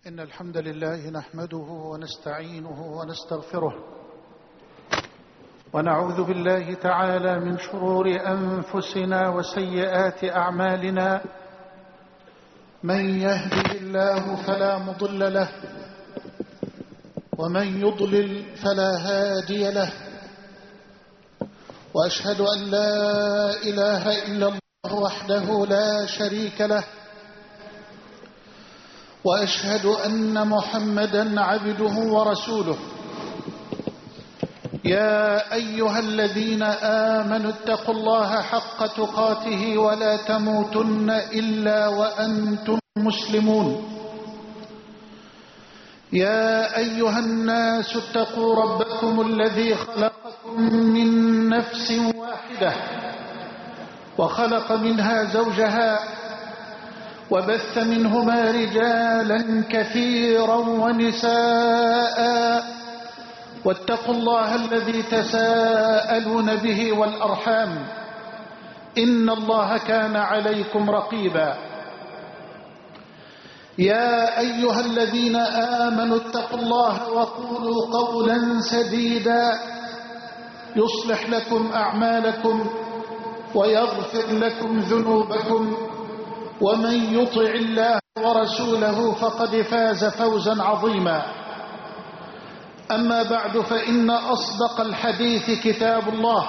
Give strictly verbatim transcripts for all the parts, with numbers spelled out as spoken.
إن الحمد لله نحمده ونستعينه ونستغفره ونعوذ بالله تعالى من شرور أنفسنا وسيئات أعمالنا. من يهده الله فلا مضل له ومن يضلل فلا هادي له، وأشهد أن لا إله إلا الله وحده لا شريك له، وأشهد أن محمدا عبده ورسوله. يا أيها الذين آمنوا اتقوا الله حق تقاته ولا تموتن إلا وأنتم مسلمون. يا أيها الناس اتقوا ربكم الذي خلقكم من نفس واحدة وخلق منها زوجها وبث منهما رجالا كثيرا ونساء، واتقوا الله الذي تساءلون به والأرحام إن الله كان عليكم رقيبا. يا أيها الذين آمنوا اتقوا الله وقولوا قولا سديدا يصلح لكم أعمالكم ويغفر لكم ذنوبكم، ومن يطع الله ورسوله فقد فاز فوزا عظيما. أما بعد، فإن أصدق الحديث كتاب الله،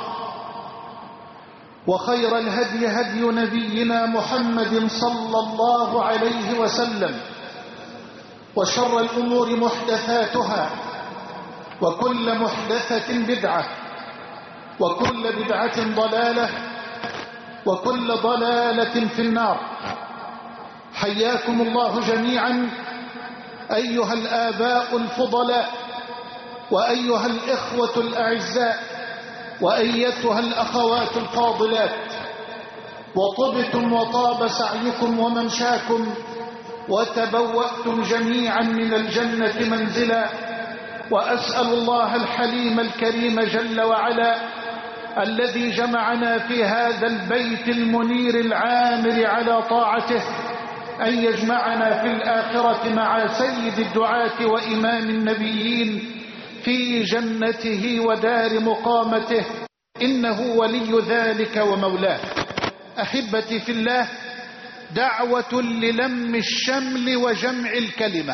وخير الهدي هدي نبينا محمد صلى الله عليه وسلم، وشر الأمور محدثاتها، وكل محدثة بدعة، وكل بدعة ضلالة، وكل ضلالة في النار. حياكم الله جميعا أيها الآباء الفضلاء، وأيها الإخوة الأعزاء، وأيتها الأخوات الفاضلات، وطبتم وطاب سعيكم وممشاكم، وتبوأتم جميعا من الجنة منزلا. وأسأل الله الحليم الكريم جل وعلا الذي جمعنا في هذا البيت المنير العامر على طاعته أن يجمعنا في الآخرة مع سيد الدعاة وإمام النبيين في جنته ودار مقامته، إنه ولي ذلك ومولاه. أحبتي في الله، دعوة للم الشمل وجمع الكلمة،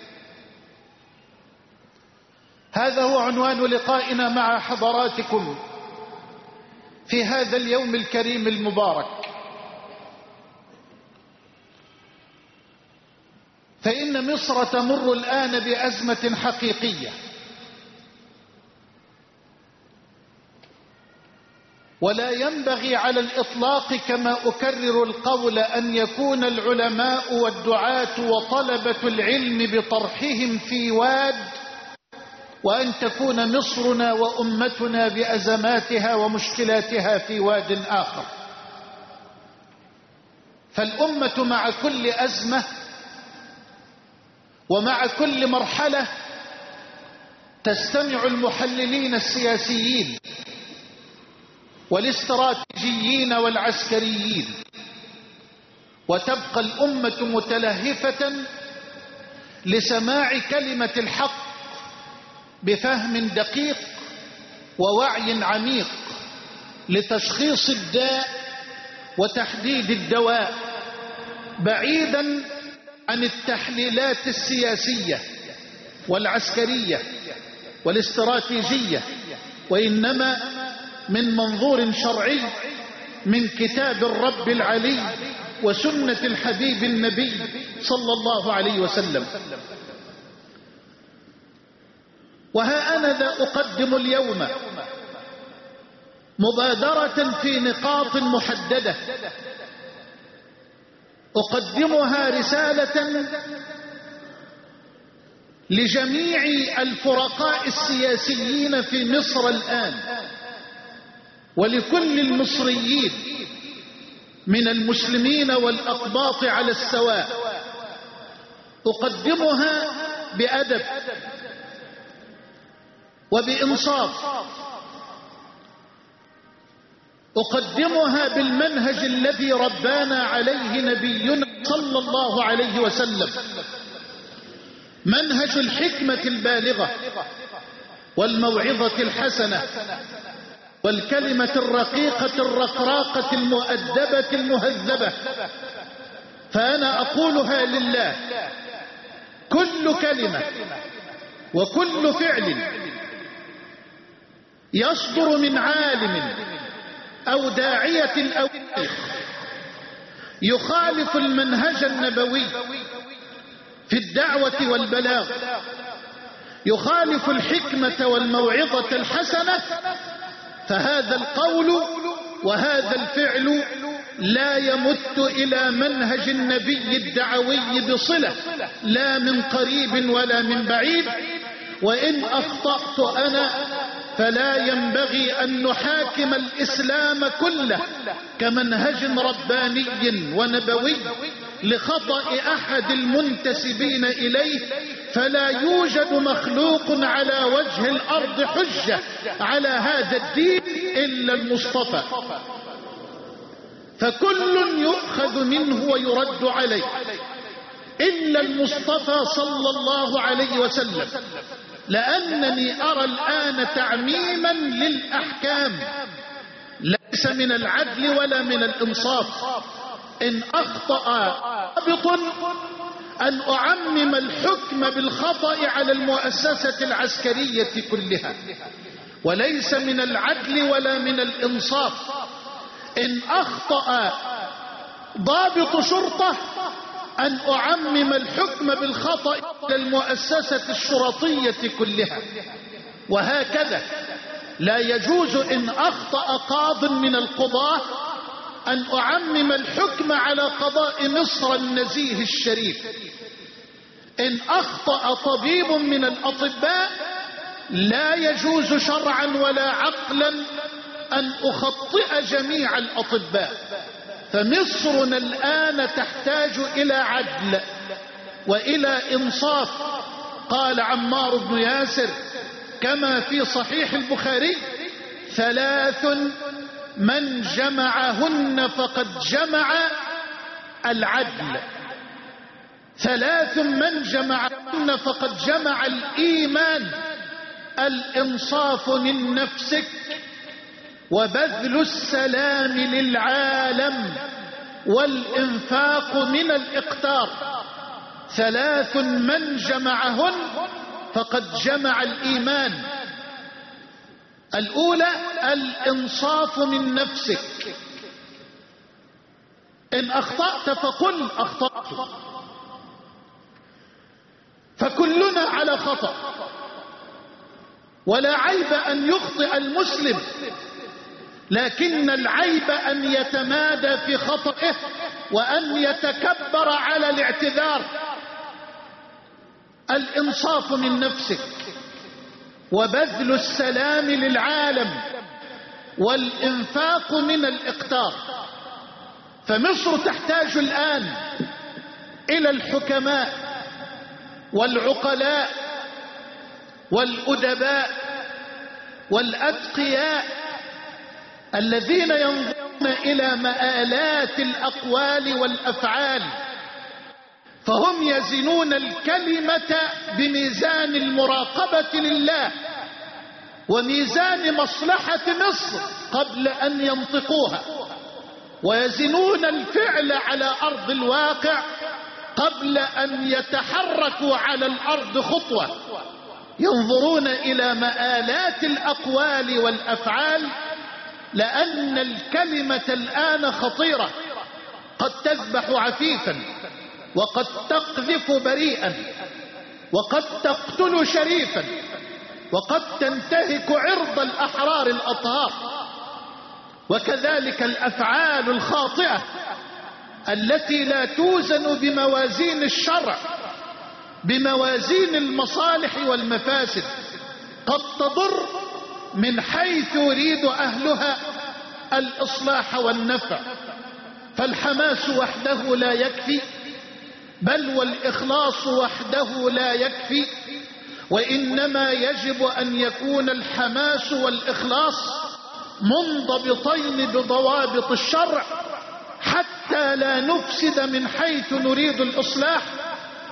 هذا هو عنوان لقائنا مع حضراتكم في هذا اليوم الكريم المبارك. فإن مصر تمر الآن بأزمة حقيقية، ولا ينبغي على الإطلاق كما أكرر القول أن يكون العلماء والدعاة وطلبة العلم بطرحهم في واد، وأن تكون مصرنا وأمتنا بأزماتها ومشكلاتها في واد آخر. فالأمة مع كل أزمة ومع كل مرحلة تستمع المحللين السياسيين والاستراتيجيين والعسكريين، وتبقى الأمة متلهفة لسماع كلمة الحق بفهم دقيق ووعي عميق لتشخيص الداء وتحديد الدواء، بعيدا عن التحليلات السياسية والعسكرية والاستراتيجية، وإنما من منظور شرعي من كتاب الرب العلي وسنة الحبيب النبي صلى الله عليه وسلم. وها أنا ذا أقدم اليوم مبادرة في نقاط محددة، أقدمها رسالة لجميع الفرقاء السياسيين في مصر الآن، ولكل المصريين من المسلمين والأقباط على السواء. أقدمها بأدب وبإنصاف، أقدمها بالمنهج الذي ربانا عليه نبينا صلى الله عليه وسلم، منهج الحكمة البالغة والموعظة الحسنة والكلمة الرقيقة الرقراقة المؤدبة المهذبة. فأنا أقولها لله، كل كلمة وكل فعل يصدر من عالم أو داعية أو شيخ يخالف المنهج النبوي في الدعوة والبلاغ، يخالف الحكمة والموعظة الحسنة، فهذا القول وهذا الفعل لا يمت إلى منهج النبي الدعوي بصلة، لا من قريب ولا من بعيد. وإن أخطأت أنا فلا ينبغي أن نحاكم الإسلام كله كمنهج رباني ونبوي لخطأ أحد المنتسبين إليه، فلا يوجد مخلوق على وجه الأرض حجة على هذا الدين إلا المصطفى، فكل يؤخذ منه ويرد عليه إلا المصطفى صلى الله عليه وسلم. لأنني أرى الآن تعميما للأحكام ليس من العدل ولا من الإنصاف. إن أخطأ ضابط أن أعمم الحكم بالخطأ على المؤسسة العسكرية كلها، وليس من العدل ولا من الإنصاف. إن أخطأ ضابط شرطة أن أعمم الحكم بالخطأ على المؤسسة الشرطية كلها، وهكذا. لا يجوز إن أخطأ قاض من القضاة أن أعمم الحكم على قضاء مصر النزيه الشريف. إن أخطأ طبيب من الأطباء لا يجوز شرعا ولا عقلا أن أخطئ جميع الأطباء. فمصرنا الآن تحتاج إلى عدل وإلى إنصاف. قال عمار بن ياسر كما في صحيح البخاري: ثلاث من جمعهن فقد جمع العدل، ثلاث من جمعهن فقد جمع الإيمان: الإنصاف من نفسك، وبذل السلام للعالم، والإنفاق من الإقتار. ثلاث من جمعهن فقد جمع الإيمان: الأولى الإنصاف من نفسك. إن أخطأت فقل أخطأت، فكلنا على خطأ، ولا عيب أن يخطئ المسلم، لكن العيب أن يتمادى في خطئه وأن يتكبر على الاعتذار. الإنصاف من نفسك، وبذل السلام للعالم، والإنفاق من الإقتار. فمصر تحتاج الآن إلى الحكماء والعقلاء والأدباء والأتقياء الذين ينظرون إلى مآلات الأقوال والأفعال، فهم يزنون الكلمة بميزان المراقبة لله وميزان مصلحة مصر قبل أن ينطقوها، ويزنون الفعل على أرض الواقع قبل أن يتحركوا على الأرض خطوة. ينظرون إلى مآلات الأقوال والأفعال، لأن الكلمة الآن خطيرة، قد تذبح عفيفا، وقد تقذف بريئا، وقد تقتل شريفا، وقد تنتهك عرض الأحرار الأطهار. وكذلك الأفعال الخاطئة التي لا توزن بموازين الشرع، بموازين المصالح والمفاسد، قد تضر من حيث يريد أهلها الإصلاح والنفع. فالحماس وحده لا يكفي، بل والإخلاص وحده لا يكفي، وإنما يجب أن يكون الحماس والإخلاص منضبطين بضوابط الشرع، حتى لا نفسد من حيث نريد الإصلاح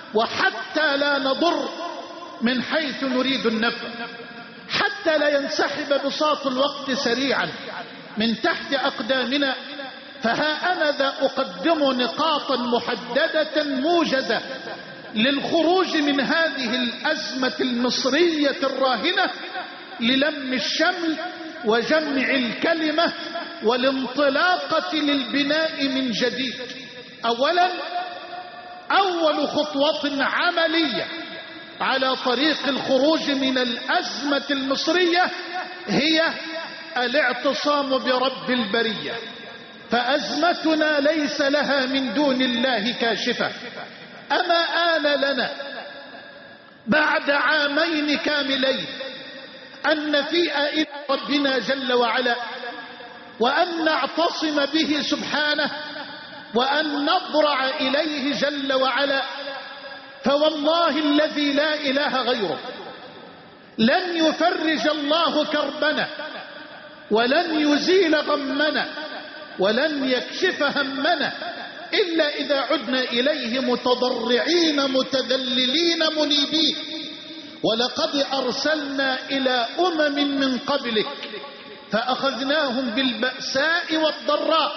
وحتى لا نضر من حيث نريد النفع، حتى لا ينسحب بساط الوقت سريعا من تحت أقدامنا. فها أنا ذا أقدم نقاطا محددة موجزة للخروج من هذه الأزمة المصرية الراهنة، للم الشمل وجمع الكلمة والانطلاقة للبناء من جديد. أولا، أول خطوة عملية على طريق الخروج من الأزمة المصرية هي الاعتصام برب البرية، فأزمتنا ليس لها من دون الله كاشفة. أما آن لنا بعد عامين كاملين أن نفيء إلى ربنا جل وعلا، وأن نعتصم به سبحانه، وأن نضرع إليه جل وعلا. فوالله الذي لا إله غيره لن يفرج الله كربنا، ولن يزيل غمنا، ولن يكشف همنا إلا إذا عدنا إليه متضرعين متذللين منيبين. ولقد أرسلنا إلى أمم من قبلك فأخذناهم بالبأساء والضراء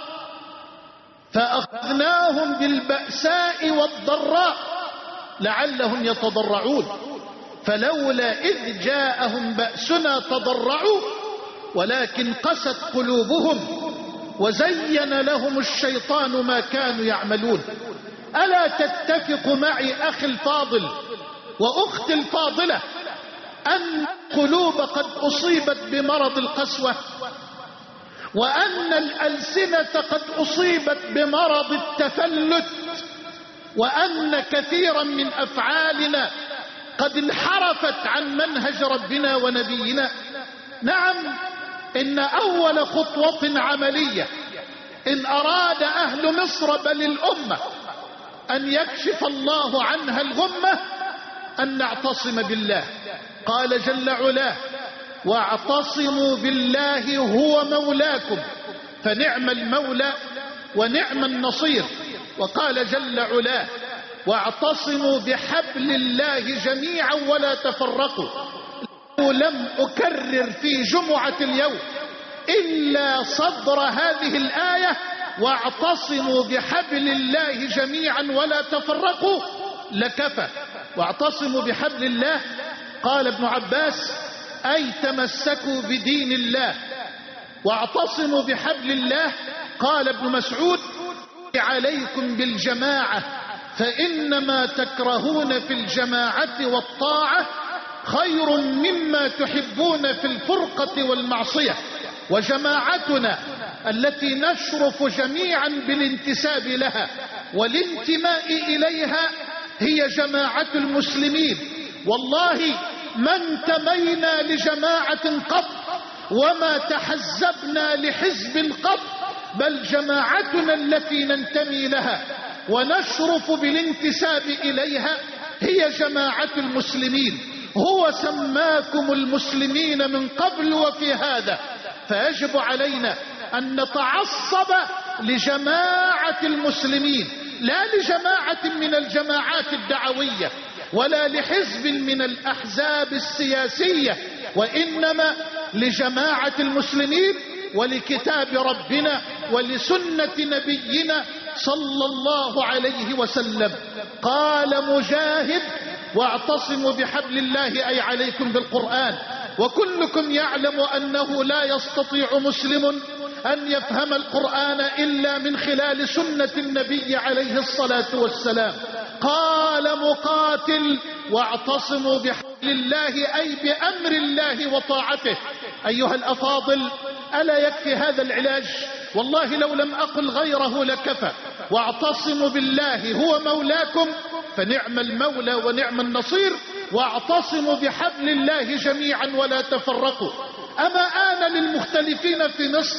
فأخذناهم بالبأساء والضراء لعلهم يتضرعون، فلولا إذ جاءهم بأسنا تضرعوا ولكن قست قلوبهم وزين لهم الشيطان ما كانوا يعملون. ألا تتفق معي أخي الفاضل وأختي الفاضلة أن القلوب قد أصيبت بمرض القسوة، وأن الألسنة قد أصيبت بمرض التفلت، وأن كثيرا من أفعالنا قد انحرفت عن منهج ربنا ونبينا؟ نعم، إن أول خطوة عملية إن أراد أهل مصر بل الأمة أن يكشف الله عنها الغمة أن نعتصم بالله. قال جل علاه: واعتصموا بالله هو مولاكم فنعم المولى ونعم النصير. وقال جل علاه: واعتصموا بحبل الله جميعا ولا تفرقوا. لم أكرر في جمعة اليوم إلا صدر هذه الآية: واعتصموا بحبل الله جميعا ولا تفرقوا لكفى. واعتصموا بحبل الله، قال ابن عباس: أي تمسكوا بدين الله. واعتصموا بحبل الله، قال ابن مسعود: عليكم بالجماعة فإنما تكرهون في الجماعة والطاعة خير مما تحبون في الفرقة والمعصية. وجماعتنا التي نشرف جميعا بالانتساب لها والانتماء إليها هي جماعة المسلمين. والله ما انتمينا لجماعة قط وما تحزبنا لحزب قط، بل جماعتنا التي ننتمي لها ونشرف بالانتساب إليها هي جماعة المسلمين. هو سماكم المسلمين من قبل وفي هذا، فيجب علينا أن نتعصب لجماعة المسلمين، لا لجماعة من الجماعات الدعوية ولا لحزب من الأحزاب السياسية، وإنما لجماعة المسلمين ولكتاب ربنا ولسنة نبينا صلى الله عليه وسلم. قال مجاهد: واعتصموا بحبل الله أي عليكم بالقرآن. وكلكم يعلم أنه لا يستطيع مسلم أن يفهم القرآن إلا من خلال سنة النبي عليه الصلاة والسلام. قال مقاتل: واعتصموا بحبل الله أي بأمر الله وطاعته. أيها الأفاضل، ألا يكفي هذا العلاج؟ والله لو لم أقل غيره لكفى. واعتصموا بالله هو مولاكم فنعم المولى ونعم النصير. واعتصموا بحبل الله جميعا ولا تفرقوا. أما آن للمختلفين في مصر،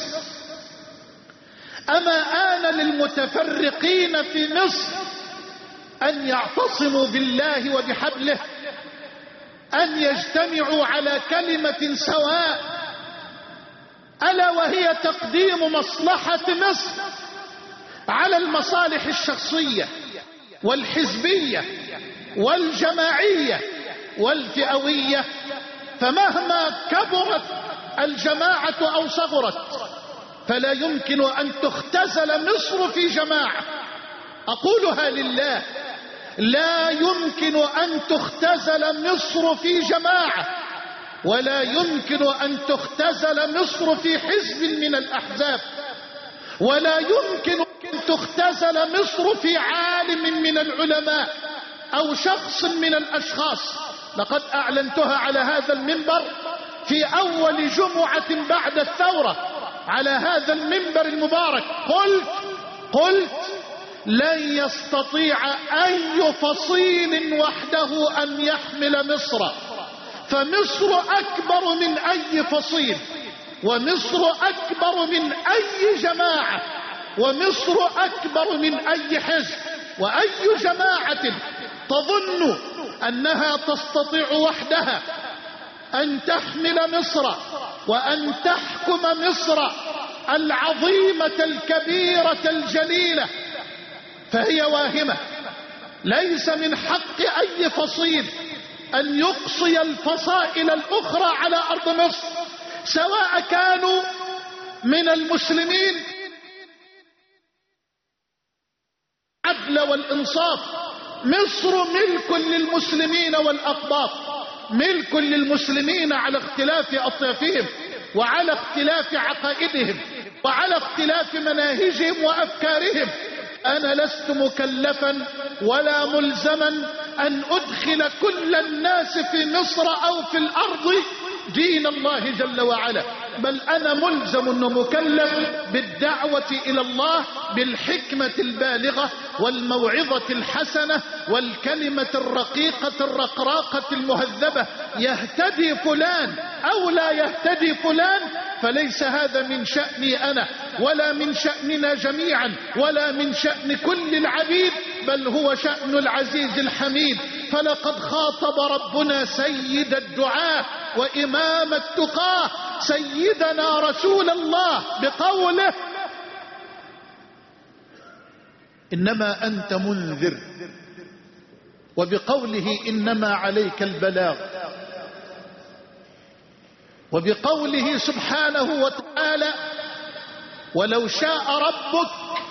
أما آن للمتفرقين في مصر أن يعتصموا بالله وبحبله، أن يجتمعوا على كلمة سواء، ألا وهي تقديم مصلحة مصر على المصالح الشخصية والحزبية والجماعية والفئوية، فمهما كبرت الجماعة أو صغرت فلا يمكن أن تختزل مصر في جماعة. أقولها لله، لا يمكن أن تختزل مصر في جماعة، ولا يمكن أن تختزل مصر في حزب من الأحزاب، ولا يمكن أن تختزل مصر في عالم من العلماء أو شخص من الأشخاص. لقد أعلنتها على هذا المنبر في أول جمعة بعد الثورة، على هذا المنبر المبارك قلت قلت لن يستطيع أي فصيل وحده أن يحمل مصر، فمصر أكبر من أي فصيل، ومصر أكبر من أي جماعة، ومصر أكبر من أي حزب. وأي جماعة تظن أنها تستطيع وحدها أن تحمل مصر وأن تحكم مصر العظيمة الكبيرة الجليلة فهي واهمة. ليس من حق أي فصيل أن يقصي الفصائل الأخرى على أرض مصر، سواء كانوا من المسلمين. العدل والإنصاف، مصر ملك للمسلمين والأقباط، ملك للمسلمين على اختلاف أطيافهم وعلى اختلاف عقائدهم وعلى اختلاف مناهجهم وأفكارهم. أنا لست مكلفا ولا ملزما أن أدخل كل الناس في مصر أو في الأرض دين الله جل وعلا، بل أنا ملزم ومكلف بالدعوة إلى الله بالحكمة البالغة والموعظة الحسنة والكلمة الرقيقة الرقراقة المهذبة. يهتدي فلان أو لا يهتدي فلان فليس هذا من شأني أنا ولا من شأننا جميعا ولا من شأن كل العبيد، بل هو شأن العزيز الحميد. فلقد خاطب ربنا سيد الدعاة وإمام التقاه سيدنا رسول الله بقوله: إنما أنت منذر، وبقوله إنما عليك البلاغ، وبقوله سبحانه وتعالى: ولو شاء ربك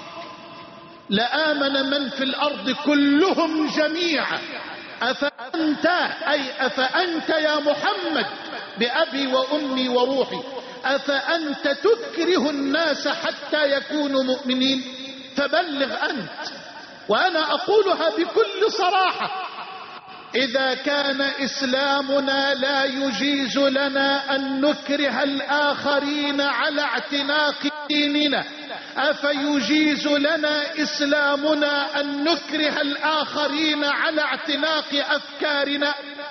لآمن من في الأرض كلهم جميعا أفأنت أي أفأنت يا محمد بأبي وأمي وروحي أفأنت تكره الناس حتى يكونوا مؤمنين؟ فبلغ أنت. وأنا أقولها بكل صراحة: إذا كان إسلامنا لا يجيز لنا أن نكره الآخرين على اعتناق ديننا، أفيجيز لنا إسلامنا أن نكره الآخرين على اعتناق أفكارنا؟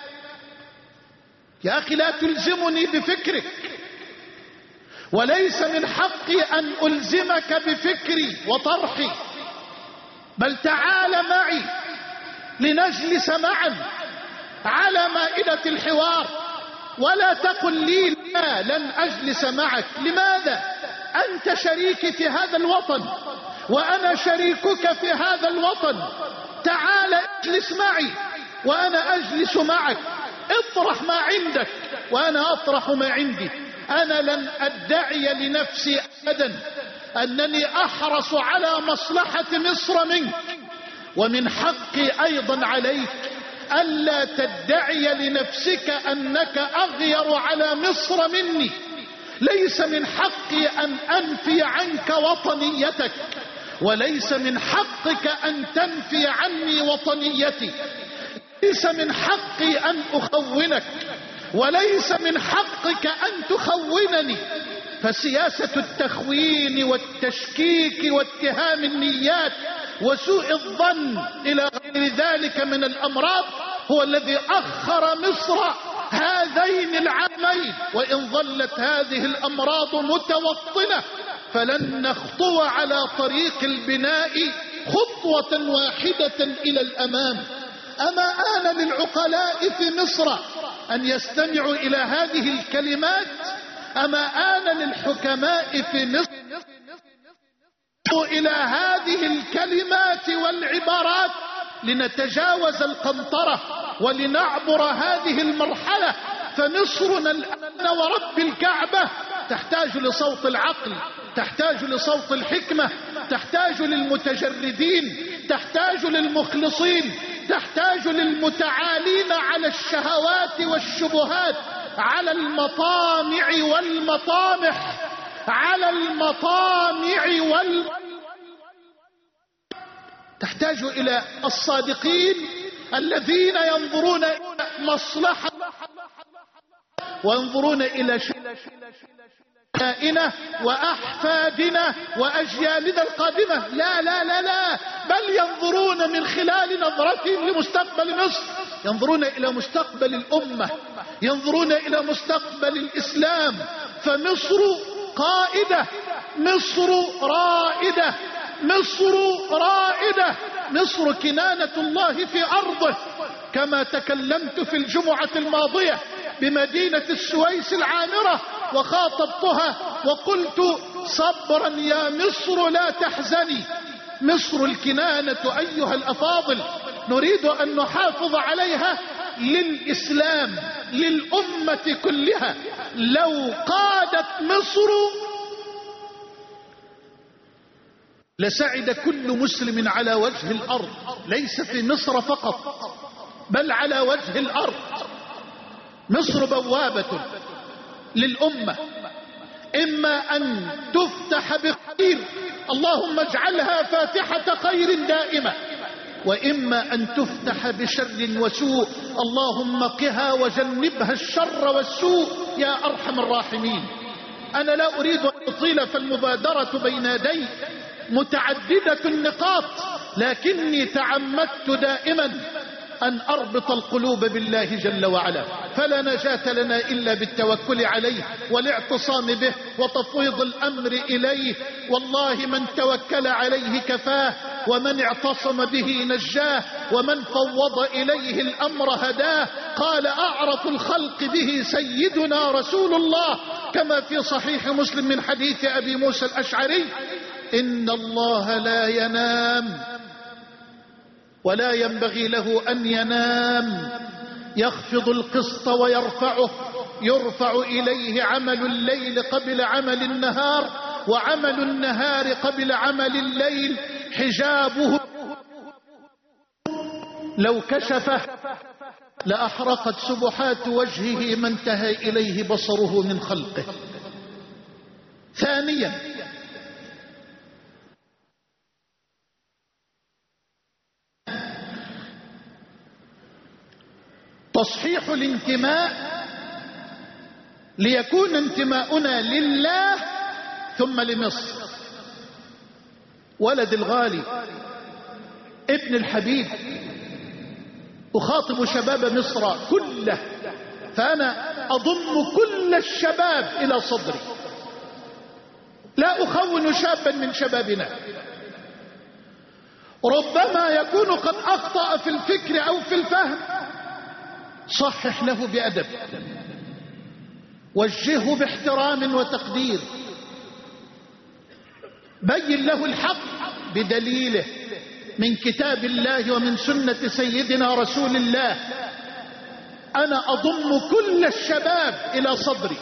يا أخي لا تلزمني بفكرك، وليس من حقي أن ألزمك بفكري وطرحي، بل تعال معي لنجلس معا على مائدة الحوار، ولا تقل لي لا لن أجلس معك. لماذا؟ أنت شريكي في هذا الوطن وأنا شريكك في هذا الوطن. تعال اجلس معي وأنا أجلس معك، اطرح ما عندك وأنا أطرح ما عندي. أنا لن أدعي لنفسي أبدا أنني أحرص على مصلحة مصر منك، ومن حقي أيضا عليك ألا تدعي لنفسك أنك أغير على مصر مني. ليس من حقي أن أنفي عنك وطنيتك، وليس من حقك أن تنفي عني وطنيتي. ليس من حقي أن أخونك، وليس من حقك أن تخونني. فسياسة التخوين والتشكيك واتهام النيات وسوء الظن إلى غير ذلك من الأمراض هو الذي أخر مصر هذين العامين. وإن ظلت هذه الأمراض متوطنة فلن نخطو على طريق البناء خطوة واحدة إلى الأمام. أما آن للعقلاء في مصر أن يستمعوا إلى هذه الكلمات؟ أما آن للحكماء في مصر إلى هذه الكلمات والعبارات؟ لنتجاوز القنطرة ولنعبر هذه المرحلة. فمصرنا الآن ورب الكعبة تحتاج لصوت العقل، تحتاج لصوت الحكمة، تحتاج للمتجردين، تحتاج للمخلصين، تحتاج للمتعالين على الشهوات والشبهات، على المطامع والمطامح، على المطامع وال تحتاج إلى الصادقين الذين ينظرون إلى مصلحة وينظرون إلى شأننا وأحفادنا وأجيالنا القادمة. لا لا لا لا، بل ينظرون من خلال نظرتهم لمستقبل مصر، ينظرون إلى مستقبل الأمة، ينظرون إلى مستقبل الإسلام. فمصر قائدة، مصر رائدة، مصر رائدة، مصر كنانة الله في أرضه. كما تكلمت في الجمعة الماضية بمدينة السويس العامرة وخاطبتها وقلت: صبرا يا مصر لا تحزني، مصر الكنانة أيها الأفاضل، نريد أن نحافظ عليها للإسلام، للأمة كلها. لو قادت مصر لسعد كل مسلم على وجه الأرض، ليس في مصر فقط بل على وجه الأرض. مصر بوابة للأمة، إما أن تفتح بخير، اللهم اجعلها فاتحة خير دائمة، وإما أن تفتح بشر وسوء، اللهم قها وجنبها الشر والسوء يا أرحم الراحمين. أنا لا أريد أن أطيل، فالمبادرة بين يدي متعددة النقاط، لكني تعمدت دائما أن أربط القلوب بالله جل وعلا. فلا نجاة لنا إلا بالتوكل عليه والاعتصام به وتفويض الأمر إليه. والله من توكل عليه كفاه، ومن اعتصم به نجاه، ومن فوض إليه الأمر هداه. قال أعرف الخلق به سيدنا رسول الله كما في صحيح مسلم من حديث أبي موسى الأشعري: إن الله لا ينام ولا ينبغي له أن ينام، يخفض القسط ويرفعه، يرفع إليه عمل الليل قبل عمل النهار، وعمل النهار قبل عمل الليل. حجابه لو كشفه لأحرقت سبحات وجهه ما انتهى إليه بصره من خلقه. ثانيا، تصحيح الانتماء، ليكون انتماؤنا لله ثم لمصر. ولد الغالي ابن الحبيب، أخاطب شباب مصر كله، فأنا أضم كل الشباب إلى صدري، لا أخون شابا من شبابنا. ربما يكون قد أخطأ في الفكر أو في الفهم، صحح له بأدب، وجهه باحترام وتقدير، بين له الحق بدليله من كتاب الله ومن سنة سيدنا رسول الله. أنا أضم كل الشباب إلى صدري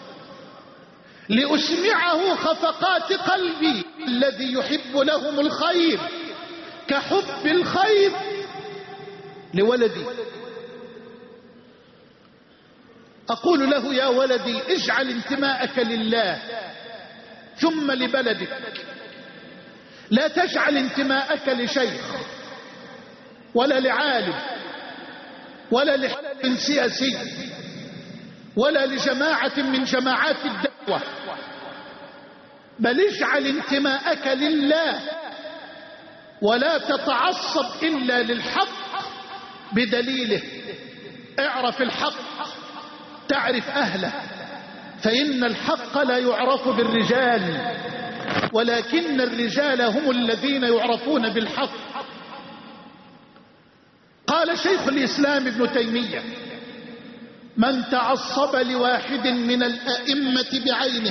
لأسمعه خفقات قلبي الذي يحب لهم الخير كحب الخير لولدي. أقول له: يا ولدي، اجعل انتماءك لله ثم لبلدك، لا تجعل انتماءك لشيخ ولا لعالم ولا لحزب سياسي ولا لجماعة من جماعات الدعوة، بل اجعل انتماءك لله، ولا تتعصب إلا للحق بدليله. اعرف الحق تعرف أهله، فإن الحق لا يعرف بالرجال، ولكن الرجال هم الذين يعرفون بالحق. قال شيخ الإسلام ابن تيمية: من تعصب لواحد من الأئمة بعينه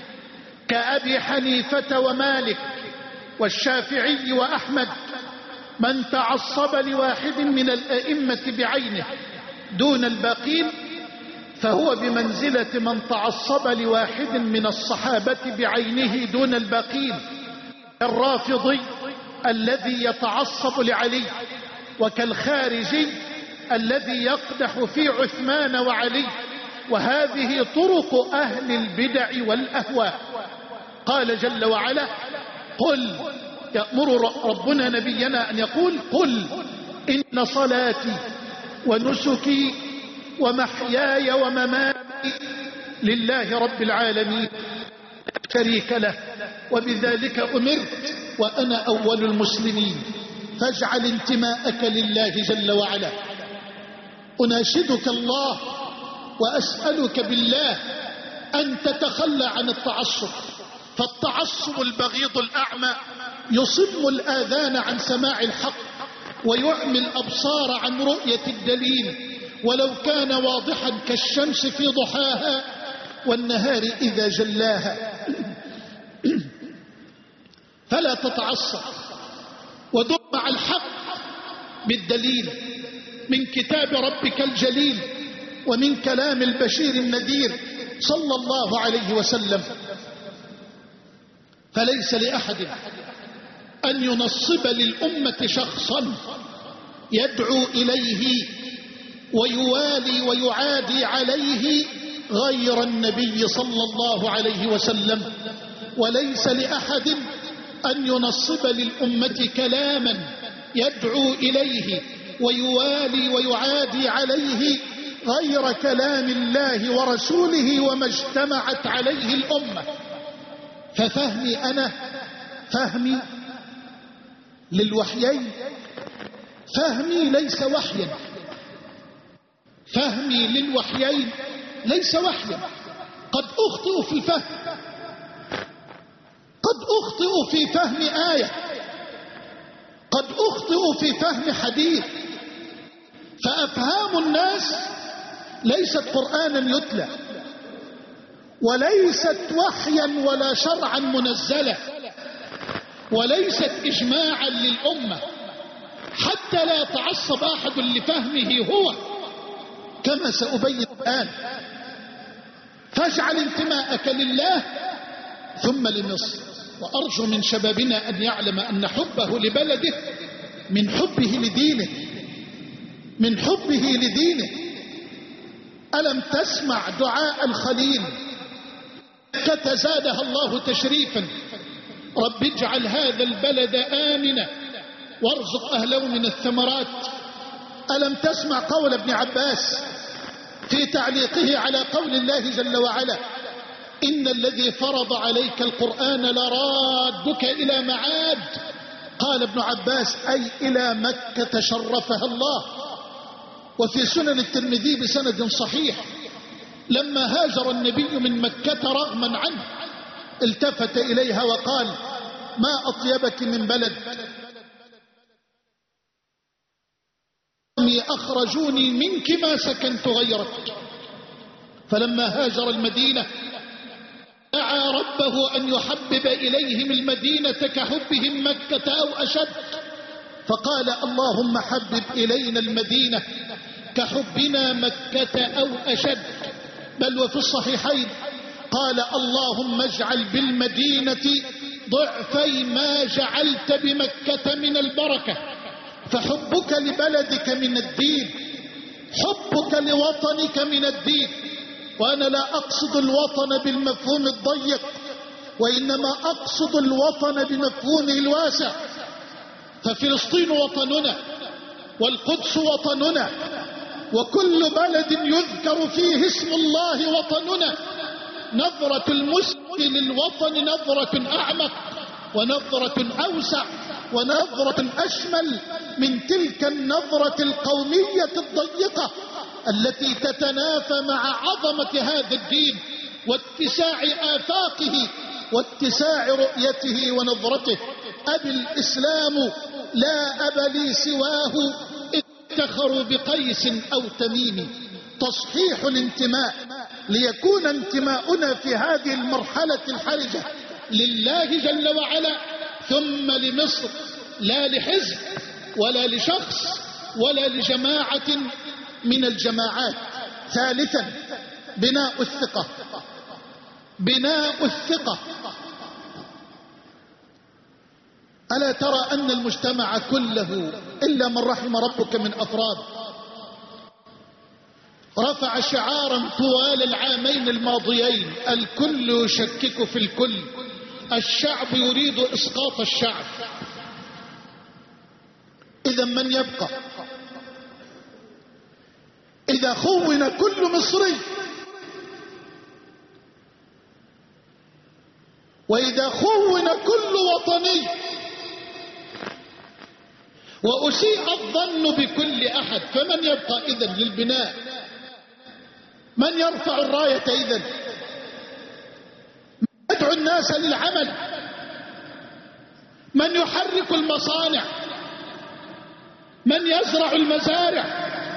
كأبي حنيفة ومالك والشافعي وأحمد من تعصب لواحد من الأئمة بعينه دون الباقين فهو بمنزلة من تعصب لواحد من الصحابة بعينه دون الباقين، الرافضي الذي يتعصب لعلي، وكالخارجي الذي يقدح في عثمان وعلي. وهذه طرق أهل البدع والأهواء. قال جل وعلا: قل، يأمر ربنا نبينا أن يقول: قل إن صلاتي ونسكي ومحياي ومماتي لله رب العالمين شريك له وبذلك أمرت وأنا أول المسلمين فاجعل انتماءك لله جل وعلا. أناشدك الله وأسألك بالله أن تتخلى عن التعصب، فالتعصب البغيض الأعمى يصم الآذان عن سماع الحق ويعمي الأبصار عن رؤية الدليل، ولو كان واضحا كالشمس في ضحاها والنهار إذا جلاها. فلا تتعصب، ودم مع الحق بالدليل من كتاب ربك الجليل ومن كلام البشير النذير صلى الله عليه وسلم. فليس لأحد أن ينصب للأمة شخصا يدعو إليه ويوالي ويعادي عليه غير النبي صلى الله عليه وسلم، وليس لأحد أن ينصب للأمة كلاما يدعو إليه ويوالي ويعادي عليه غير كلام الله ورسوله وما اجتمعت عليه الأمة. ففهمي أنا فهمي للوحيين فهمي ليس وحيا، فهمي للوحيين ليس وحيا. قد أخطئ في الفهم، قد أخطئ في فهم آية، قد أخطئ في فهم حديث. فأفهام الناس ليست قرآنا يتلى، وليست وحيا ولا شرعا منزلا، وليست إجماعا للأمة، حتى لا يتعصب أحد لفهمه هو، كما سأبين الآن. فاجعل انتماءك لله ثم لمصر. وأرجو من شبابنا أن يعلم أن حبه لبلده من حبه لدينه، من حبه لدينه. ألم تسمع دعاء الخليل كتزادها الله تشريفا: رب اجعل هذا البلد آمنا وارزق أهله من الثمرات. ألم تسمع قول ابن عباس في تعليقه على قول الله جل وعلا: إن الذي فرض عليك القرآن لرادك إلى معاد؟ قال ابن عباس: أي إلى مكة شرفها الله. وفي سنن الترمذي بسند صحيح: لما هاجر النبي من مكة رغما عنه التفت إليها وقال: ما أطيبك من بلد أخرجوني منك ما سكنت غيرك. فلما هاجر المدينة دعا ربه أن يحبب إليهم المدينة كحبهم مكة أو أشد، فقال: اللهم حبب إلينا المدينة كحبنا مكة أو أشد. بل وفي الصحيحين قال: اللهم اجعل بالمدينة ضعفي ما جعلت بمكة من البركة. فحبك لبلدك من الدين، حبك لوطنك من الدين. وأنا لا أقصد الوطن بالمفهوم الضيق، وإنما أقصد الوطن بمفهومه الواسع. ففلسطين وطننا، والقدس وطننا، وكل بلد يذكر فيه اسم الله وطننا. نظرة المسلم للوطن نظرة أعمق ونظرة أوسع ونظرة أشمل من تلك النظرة القومية الضيقة التي تتنافى مع عظمة هذا الدين واتساع آفاقه واتساع رؤيته ونظرته. أبي الإسلام لا أب لي سواه افتخروا بقيس أو تميم. تصحيح الانتماء ليكون انتماؤنا في هذه المرحلة الحرجة لله جل وعلا ثم لمصر، لا لحزب ولا لشخص ولا لجماعة من الجماعات. ثالثا بناء الثقة. بناء الثقة. ألا ترى أن المجتمع كله إلا من رحم ربك من أفراد رفع شعارا طوال العامين الماضيين: الكل يشكك في الكل، الشعب يريد إسقاط الشعب. إذا من يبقى؟ إذا خون كل مصري وإذا خون كل وطني وأسيء الظن بكل أحد، فمن يبقى إذن للبناء؟ من يرفع الراية إذن؟ من يدعو الناس للعمل؟ من يحرك المصانع؟ من يزرع المزارع؟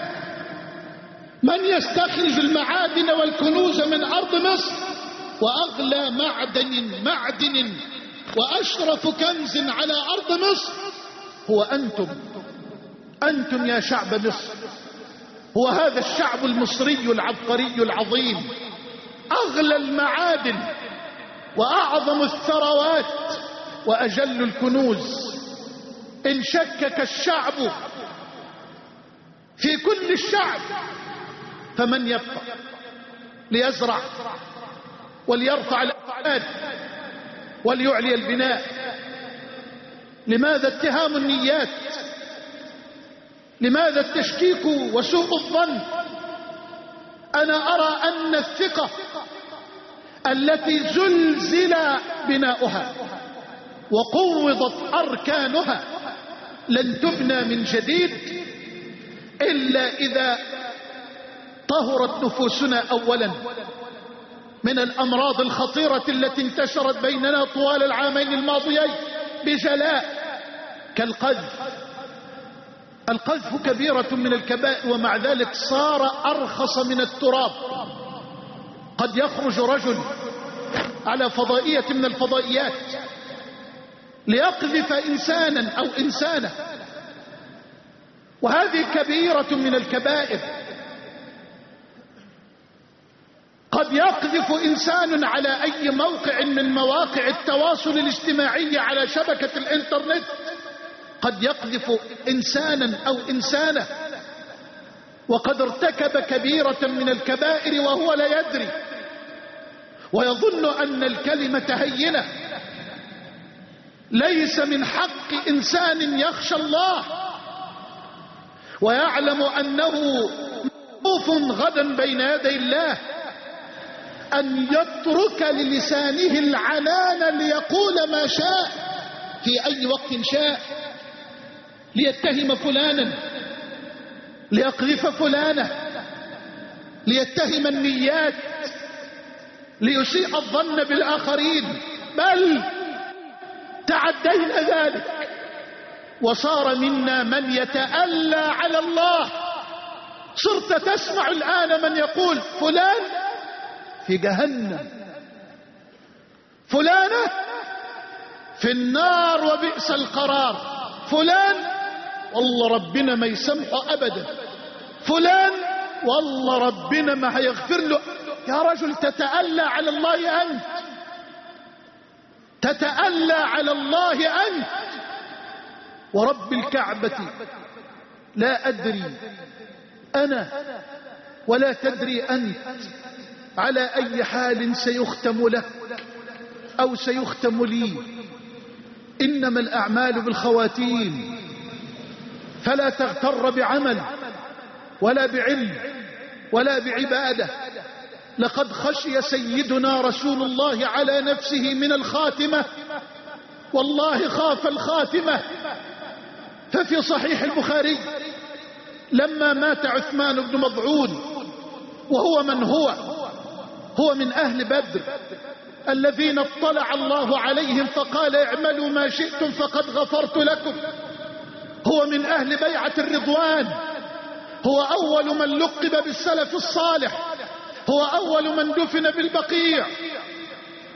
من يستخرج المعادن والكنوز من أرض مصر؟ وأغلى معدن معدن وأشرف كنز على أرض مصر هو أنتم. أنتم يا شعب مصر. هو هذا الشعب المصري العبقري العظيم، أغلى المعادن وأعظم الثروات وأجل الكنوز. إن شكك الشعب في كل الشعب فمن يبقى ليزرع وليرفع الأعمال وليعلي البناء؟ لماذا اتهام النيات؟ لماذا التشكيك وسوء الظن؟ أنا أرى أن الثقة التي زلزل بناؤها وقوضت أركانها لن تبنى من جديد إلا إذا طهرت نفوسنا أولا من الأمراض الخطيرة التي انتشرت بيننا طوال العامين الماضيين بجلاء، كالقذف. القذف كبيرة من الكبائر ومع ذلك صار أرخص من التراب. قد يخرج رجل على فضائية من الفضائيات ليقذف إنسانا أو إنسانة، وهذه كبيرة من الكبائر. قد يقذف إنسان على أي موقع من مواقع التواصل الاجتماعي على شبكة الإنترنت، قد يقذف إنسانا أو إنسانة وقد ارتكب كبيرة من الكبائر وهو لا يدري، ويظن أن الكلمة هينة. ليس من حق إنسان يخشى الله ويعلم أنه موقوف غدا بين يدي الله أن يترك للسانه العنان ليقول ما شاء في أي وقت شاء، ليتهم فلانا، ليقذف فلانة، ليتهم النيات، ليسيء الظن بالآخرين، بل تعدينا ذلك وصار منا من يتألى على الله. صرت تسمع الآن من يقول فلان في جهنم، فلانة في النار وبئس القرار، فلان والله ربنا ما يسامحه أبدا، فلان والله ربنا ما هيغفر له. يا رجل تتألى على الله أنت، تتألى على الله أنت. ورب الكعبة لا أدري أنا ولا تدري أنت على أي حال سيختم لك أو سيختم لي. إنما الأعمال بالخواتيم، فلا تغتر بعمل ولا بعلم ولا بعبادة. لقد خشي سيدنا رسول الله على نفسه من الخاتمة، والله خاف الخاتمة. ففي صحيح البخاري لما مات عثمان بن مضعون وهو من هو هو من أهل بدر الذين اطلع الله عليهم فقال اعملوا ما شئتم فقد غفرت لكم، هو من أهل بيعة الرضوان، هو أول من لقب بالسلف الصالح، هو أول من دفن بالبقيع،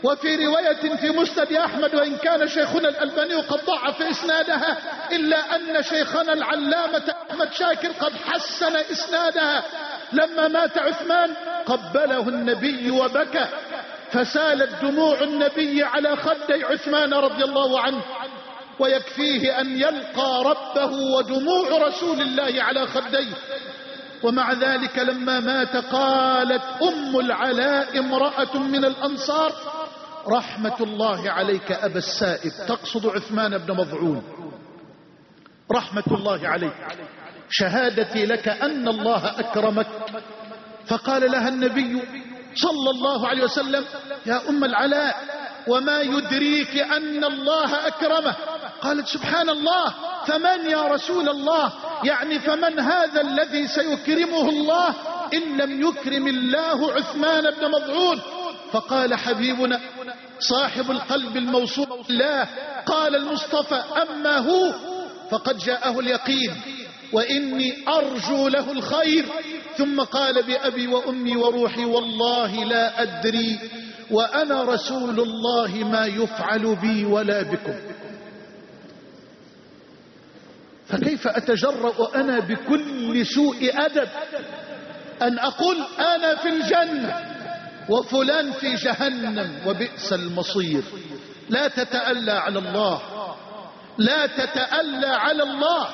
وفي رواية في مسند أحمد، وإن كان شيخنا الألباني قد ضعف إسنادها، إلا أن شيخنا العلامة أحمد شاكر قد حسن إسنادها. لما مات عثمان قبله النبي وبكى، فسالت دموع النبي على خدي عثمان رضي الله عنه، ويكفيه أن يلقى ربه ودموع رسول الله على خديه. ومع ذلك لما مات قالت أم العلاء امرأة من الأنصار: رحمة الله عليك أبا السائب، تقصد عثمان بن مظعون، رحمة الله عليك، شهادتي لك أن الله أكرمك. فقال لها النبي صلى الله عليه وسلم: يا أم العلاء، وما يدريك أن الله أكرمه؟ قالت: سبحان الله، فمن يا رسول الله؟ يعني فمن هذا الذي سيكرمه الله إن لم يكرم الله عثمان بن مظعون؟ فقال حبيبنا صاحب القلب الموصول بالله، قال المصطفى: أما هو فقد جاءه اليقين وإني أرجو له الخير. ثم قال: بأبي وأمي وروحي والله لا أدري وأنا رسول الله ما يفعل بي ولا بكم. فكيف أتجرأ أنا بكل سوء أدب أن أقول أنا في الجنة وفلان في جهنم وبئس المصير؟ لا تتألى على الله، لا تتألى على الله.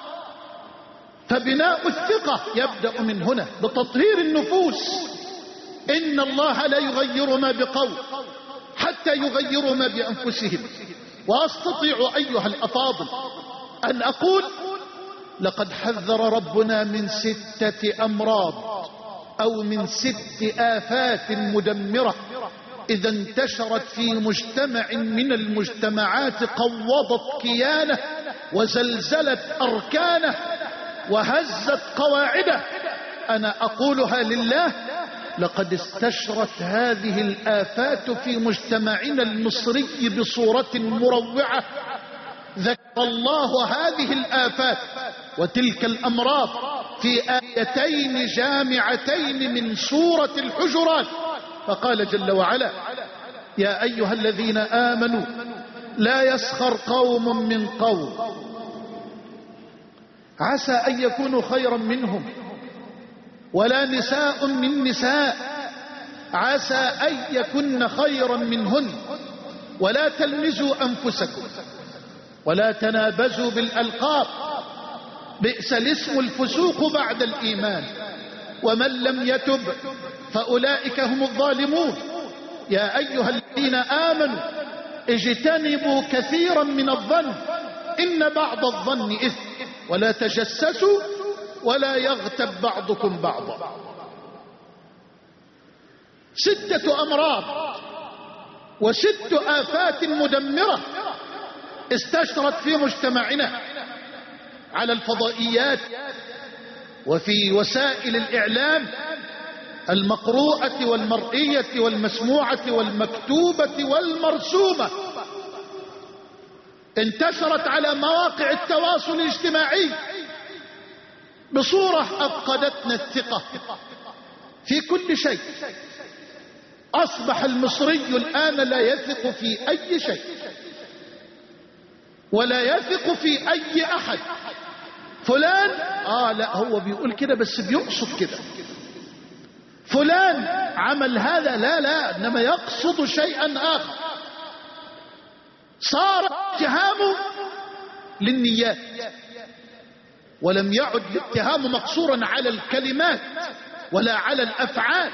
فبناء الثقة يبدأ من هنا بتطهير النفوس. إن الله لا يغير ما بقوم حتى يغيروا ما بأنفسهم. وأستطيع أيها الأفاضل أن أقول: لقد حذر ربنا من ستة أمراض أو من ست آفات مدمرة إذا انتشرت في مجتمع من المجتمعات قوضت كيانه وزلزلت أركانه وهزت قواعده. أنا أقولها لله: لقد استشرت هذه الآفات في مجتمعنا المصري بصورة مروعة. ذكر الله هذه الآفات وتلك الأمراض في آيتين جامعتين من سورة الحجرات، فقال جل وعلا: يا أيها الذين آمنوا لا يسخر قوم من قوم عسى أن يكونوا خيرا منهم ولا نساء من نساء عسى أن يكن خيرا منهن ولا تلمزوا أنفسكم ولا تنابزوا بالألقاب بئس الاسم الفسوق بعد الإيمان ومن لم يتب فأولئك هم الظالمون. يا أيها الذين آمنوا اجتنبوا كثيرا من الظن إن بعض الظن إثم ولا تجسسوا ولا يغتب بعضكم بعضا. ستة أمراض وست آفات مدمرة استشرت في مجتمعنا على الفضائيات وفي وسائل الإعلام المقروءة والمرئية والمسموعة والمكتوبة والمرسومة. انتشرت على مواقع التواصل الاجتماعي بصورة أفقدتنا الثقة في كل شيء. أصبح المصري الآن لا يثق في أي شيء ولا يثق في أي أحد. فلان آه لا هو بيقول كده بس بيقصد كده. فلان عمل هذا لا لا إنما يقصد شيئا آخر. صار اتهامه للنيات ولم يعد الاتهام مقصورا على الكلمات ولا على الأفعال.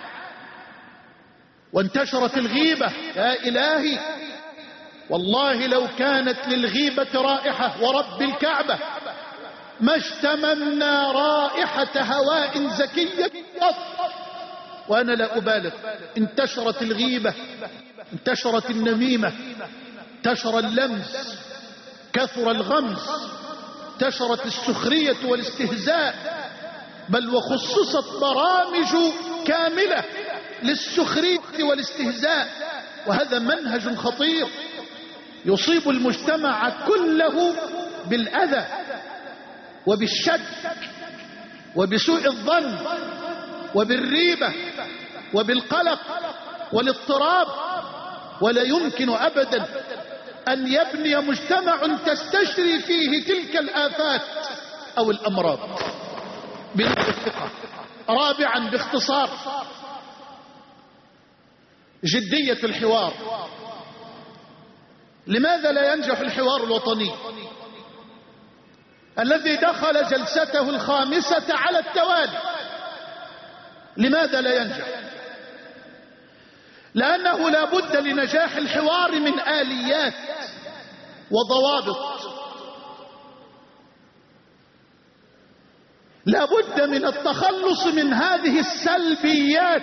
وانتشرت الغيبة. يا إلهي والله لو كانت للغيبة رائحة ورب الكعبة ما اشتممنا رائحة هواء زكية. وأنا لا أبالغ. انتشرت الغيبة، انتشرت النميمة، انتشر اللمس، كثر الغمز، انتشرت السخرية والاستهزاء، بل وخصصت برامج كاملة للسخرية والاستهزاء. وهذا منهج خطير يصيب المجتمع كله بالأذى وبالشك وبسوء الظن وبالريبة وبالقلق والاضطراب. ولا يمكن أبدا أن يبني مجتمع تستشري فيه تلك الآفات أو الأمراض. بناء الثقة. رابعا باختصار، جدية الحوار. لماذا لا ينجح الحوار الوطني الذي دخل جلسته الخامسة على التوالي؟ لماذا لا ينجح؟ لأنه لا بد لنجاح الحوار من آليات وضوابط. لا بد من التخلص من هذه السلبيات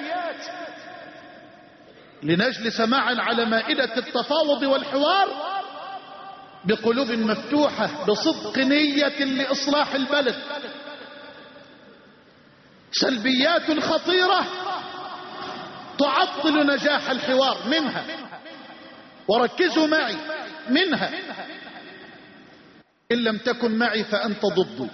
لنجلس معا على مائدة التفاوض والحوار بقلوب مفتوحة بصدق نية لإصلاح البلد. سلبيات خطيرة تعطل نجاح الحوار. منها، وركزوا معي، منها إن لم تكن معي فأنت ضدي،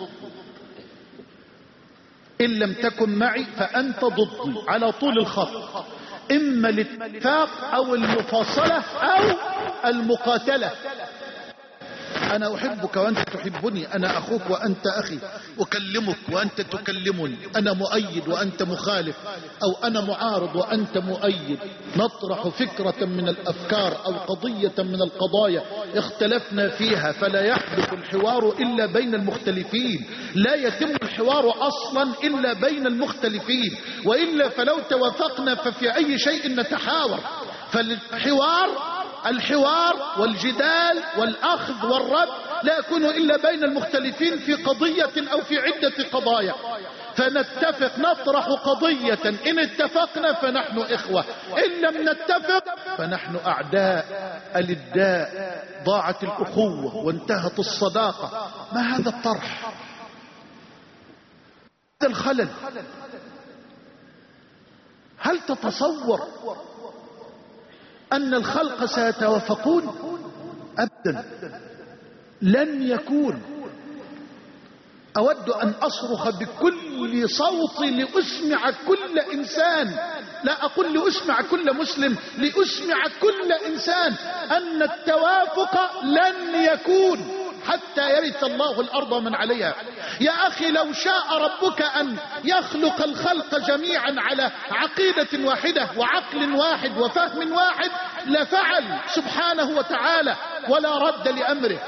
إن لم تكن معي فأنت ضدي على طول الخط، إما الاتفاق أو المفاصلة أو المقاتلة. أنا أحبك وأنت تحبني، أنا أخوك وأنت أخي، أكلمك وأنت تكلمني، أنا مؤيد وأنت مخالف، أو أنا معارض وأنت مؤيد. نطرح فكرة من الأفكار أو قضية من القضايا اختلفنا فيها، فلا يحدث الحوار إلا بين المختلفين. لا يتم الحوار أصلا إلا بين المختلفين، وإلا فلو توافقنا ففي أي شيء نتحاور. فالحوار الحوار والجدال والأخذ والرد لا يكون إلا بين المختلفين في قضية أو في عدة قضايا. فنتفق، نطرح قضية، إن اتفقنا فنحن إخوة، إن لم نتفق فنحن أعداء. الإداء ضاعت الأخوة وانتهت الصداقة. ما هذا الطرح؟ هذا الخلل. هل تتصور أن الخلق سيتوافقون؟ أبدا، لن يكون. أود أن أصرخ بكل صوتي لأسمع كل إنسان، لا أقول لأسمع كل مسلم، لأسمع كل إنسان أن التوافق لن يكون حتى يرث الله الأرض من عليها. يا أخي، لو شاء ربك أن يخلق الخلق جميعا على عقيدة واحدة وعقل واحد وفهم واحد لفعل سبحانه وتعالى، ولا رد لأمره.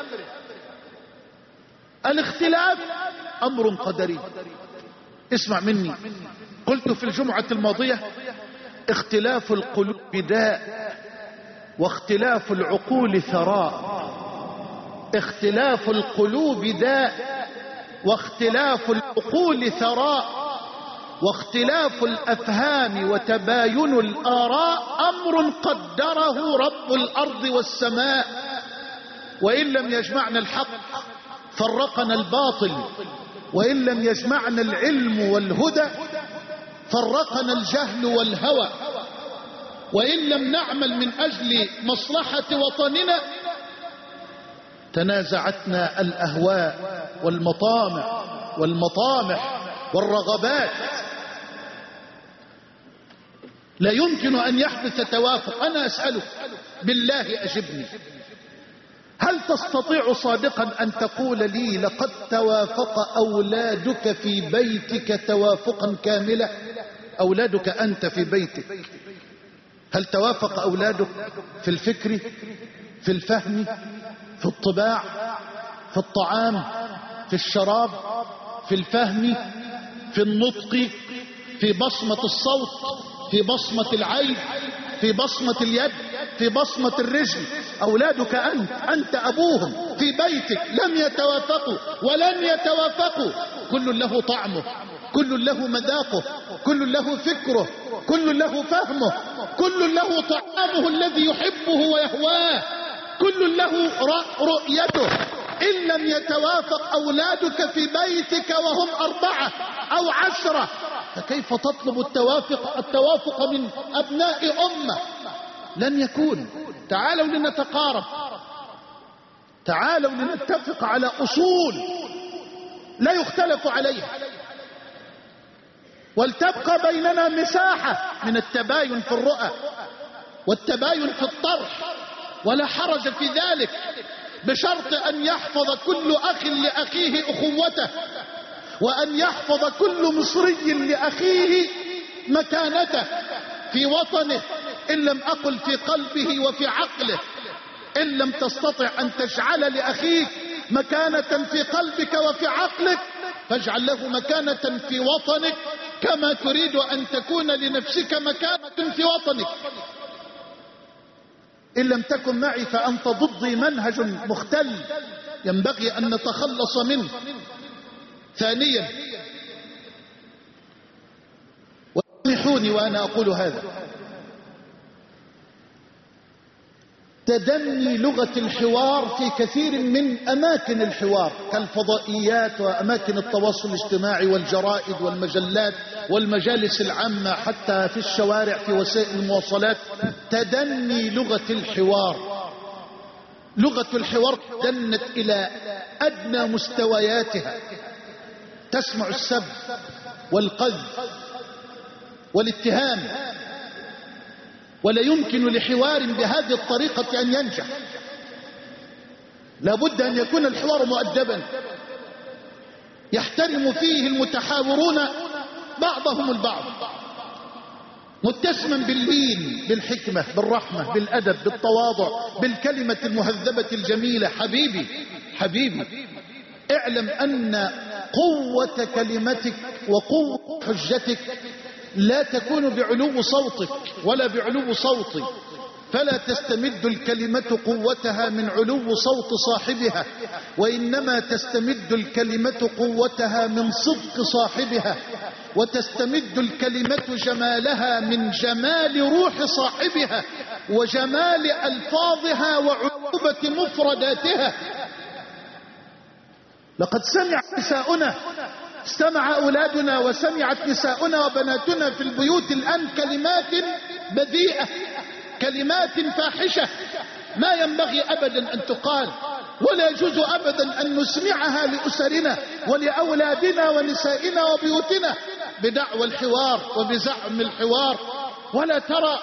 الاختلاف أمر قدري. اسمع مني، قلت في الجمعة الماضية: اختلاف القلوب داء، واختلاف العقول ثراء. اختلاف القلوب داء، واختلاف العقول ثراء، واختلاف الأفهام وتباين الآراء أمر قدره رب الأرض والسماء. وإن لم يجمعنا الحق فرقنا الباطل، وإن لم يجمعنا العلم والهدى فرقنا الجهل والهوى. وإن لم نعمل من أجل مصلحة وطننا تنازعتنا الأهواء والمطامع والمطامح والرغبات. لا يمكن أن يحدث توافق. أنا أسألك بالله أجبني، هل تستطيع صادقا أن تقول لي لقد توافق أولادك في بيتك توافقا كاملا؟ أولادك أنت في بيتك، هل توافق أولادك في الفكر، في الفهم، في الطباع، في الطعام، في الشراب، في الفهم، في النطق، في بصمة الصوت، في بصمة العين، في بصمة اليد، في بصمة الرجل؟ أولادك أنت، أنت أبوهم في بيتك، لم يتوافقوا ولن يتوافقوا. كل له طعمه، كل له مذاقه، كل له فكره، كل له فهمه، كل له طعامه الذي يحبه ويهواه، كل له رؤيته. إن لم يتوافق أولادك في بيتك وهم أربعة أو عشرة، فكيف تطلب التوافق, التوافق من أبناء أمة؟ لن يكون. تعالوا لنتقارب، تعالوا لنتفق على أصول لا يختلف عليها، ولتبقى بيننا مساحة من التباين في الرؤى. والتباين في الطرح، ولا حرج في ذلك، بشرط أن يحفظ كل أخ لأخيه أخوته، وأن يحفظ كل مصري لأخيه مكانته في وطنه، إن لم أقل في قلبه وفي عقله. إن لم تستطع أن تجعل لأخيك مكانة في قلبك وفي عقلك، فاجعل له مكانة في وطنك كما تريد أن تكون لنفسك مكانة في وطنك. إن لم تكن معي فأنت ضدي منهج مختل ينبغي أن نتخلص منه. ثانيا، واسمحوني وأنا أقول هذا، تدني لغة الحوار في كثير من أماكن الحوار كالفضائيات وأماكن التواصل الاجتماعي والجرائد والمجلات والمجالس العامة، حتى في الشوارع في وسائل المواصلات. تدني لغة الحوار، لغة الحوار دنت إلى أدنى مستوياتها، تسمع السب والقذف والاتهام، ولا يمكن لحوار بهذه الطريقة أن ينجح. لابد أن يكون الحوار مؤدبا يحترم فيه المتحاورون بعضهم البعض، متسما باللين، بالحكمة، بالرحمة، بالأدب، بالتواضع، بالكلمة المهذبة الجميلة. حبيبي حبيبي، اعلم أن قوة كلمتك وقوة حجتك لا تكون بعلو صوتك ولا بعلو صوتي، فلا تستمد الكلمة قوتها من علو صوت صاحبها، وإنما تستمد الكلمة قوتها من صدق صاحبها، وتستمد الكلمة جمالها من جمال روح صاحبها وجمال ألفاظها وعذوبة مفرداتها. لقد سمع نساؤنا، استمع أولادنا وسمعت نساؤنا وبناتنا في البيوت الآن كلمات بذيئة، كلمات فاحشة ما ينبغي أبدا أن تقال، ولا يجوز أبدا أن نسمعها لأسرنا ولأولادنا ونسائنا وبيوتنا بدعوى الحوار وبزعم الحوار. ولا ترى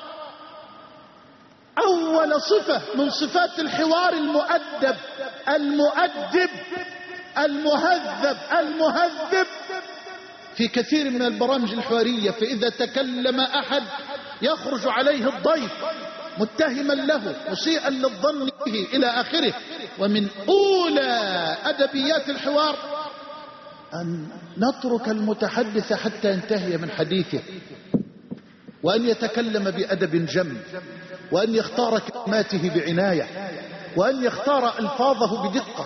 أول صفة من صفات الحوار المؤدب المؤدب المهذب المهذب في كثير من البرامج الحوارية، فإذا تكلم أحد يخرج عليه الضيف متهما له مسيئا للظن به إلى آخره. ومن أولى أدبيات الحوار أن نترك المتحدث حتى ينتهي من حديثه، وأن يتكلم بأدب جم، وأن يختار كلماته بعناية، وأن يختار ألفاظه بدقة،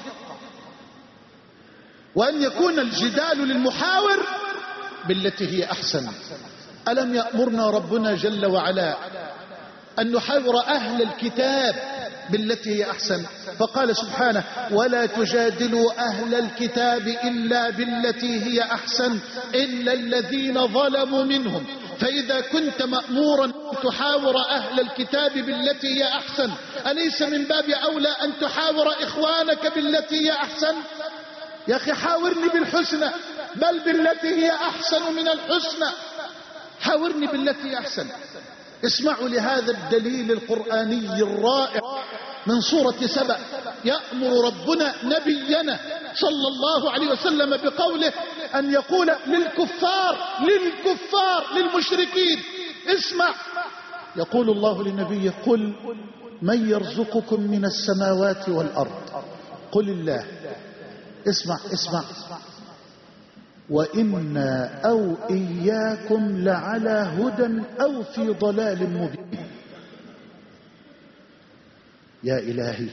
وأن يكون الجدال للمحاور بالتي هي أحسن. ألم يأمرنا ربنا جل وعلا أن نحاور أهل الكتاب بالتي هي أحسن؟ فقال سبحانه: ولا تجادلوا أهل الكتاب إلا بالتي هي أحسن إلا الذين ظلموا منهم. فإذا كنت مأمورا تحاور أهل الكتاب بالتي هي أحسن، أليس من باب أولى أن تحاور إخوانك بالتي هي أحسن؟ يا أخي حاورني بالحسنى، بل بالتي هي أحسن من الحسنى، حاورني بالتي هي أحسن. اسمعوا لهذا الدليل القرآني الرائع من سورة سبأ. يأمر ربنا نبينا صلى الله عليه وسلم بقوله أن يقول للكفار للكفار للمشركين: اسمع، يقول الله لنبيه: قل من يرزقكم من السماوات والأرض؟ قل الله. اسمع اسمع وإنا أو إياكم لعلى هدى أو في ضلال مبين. يا إلهي،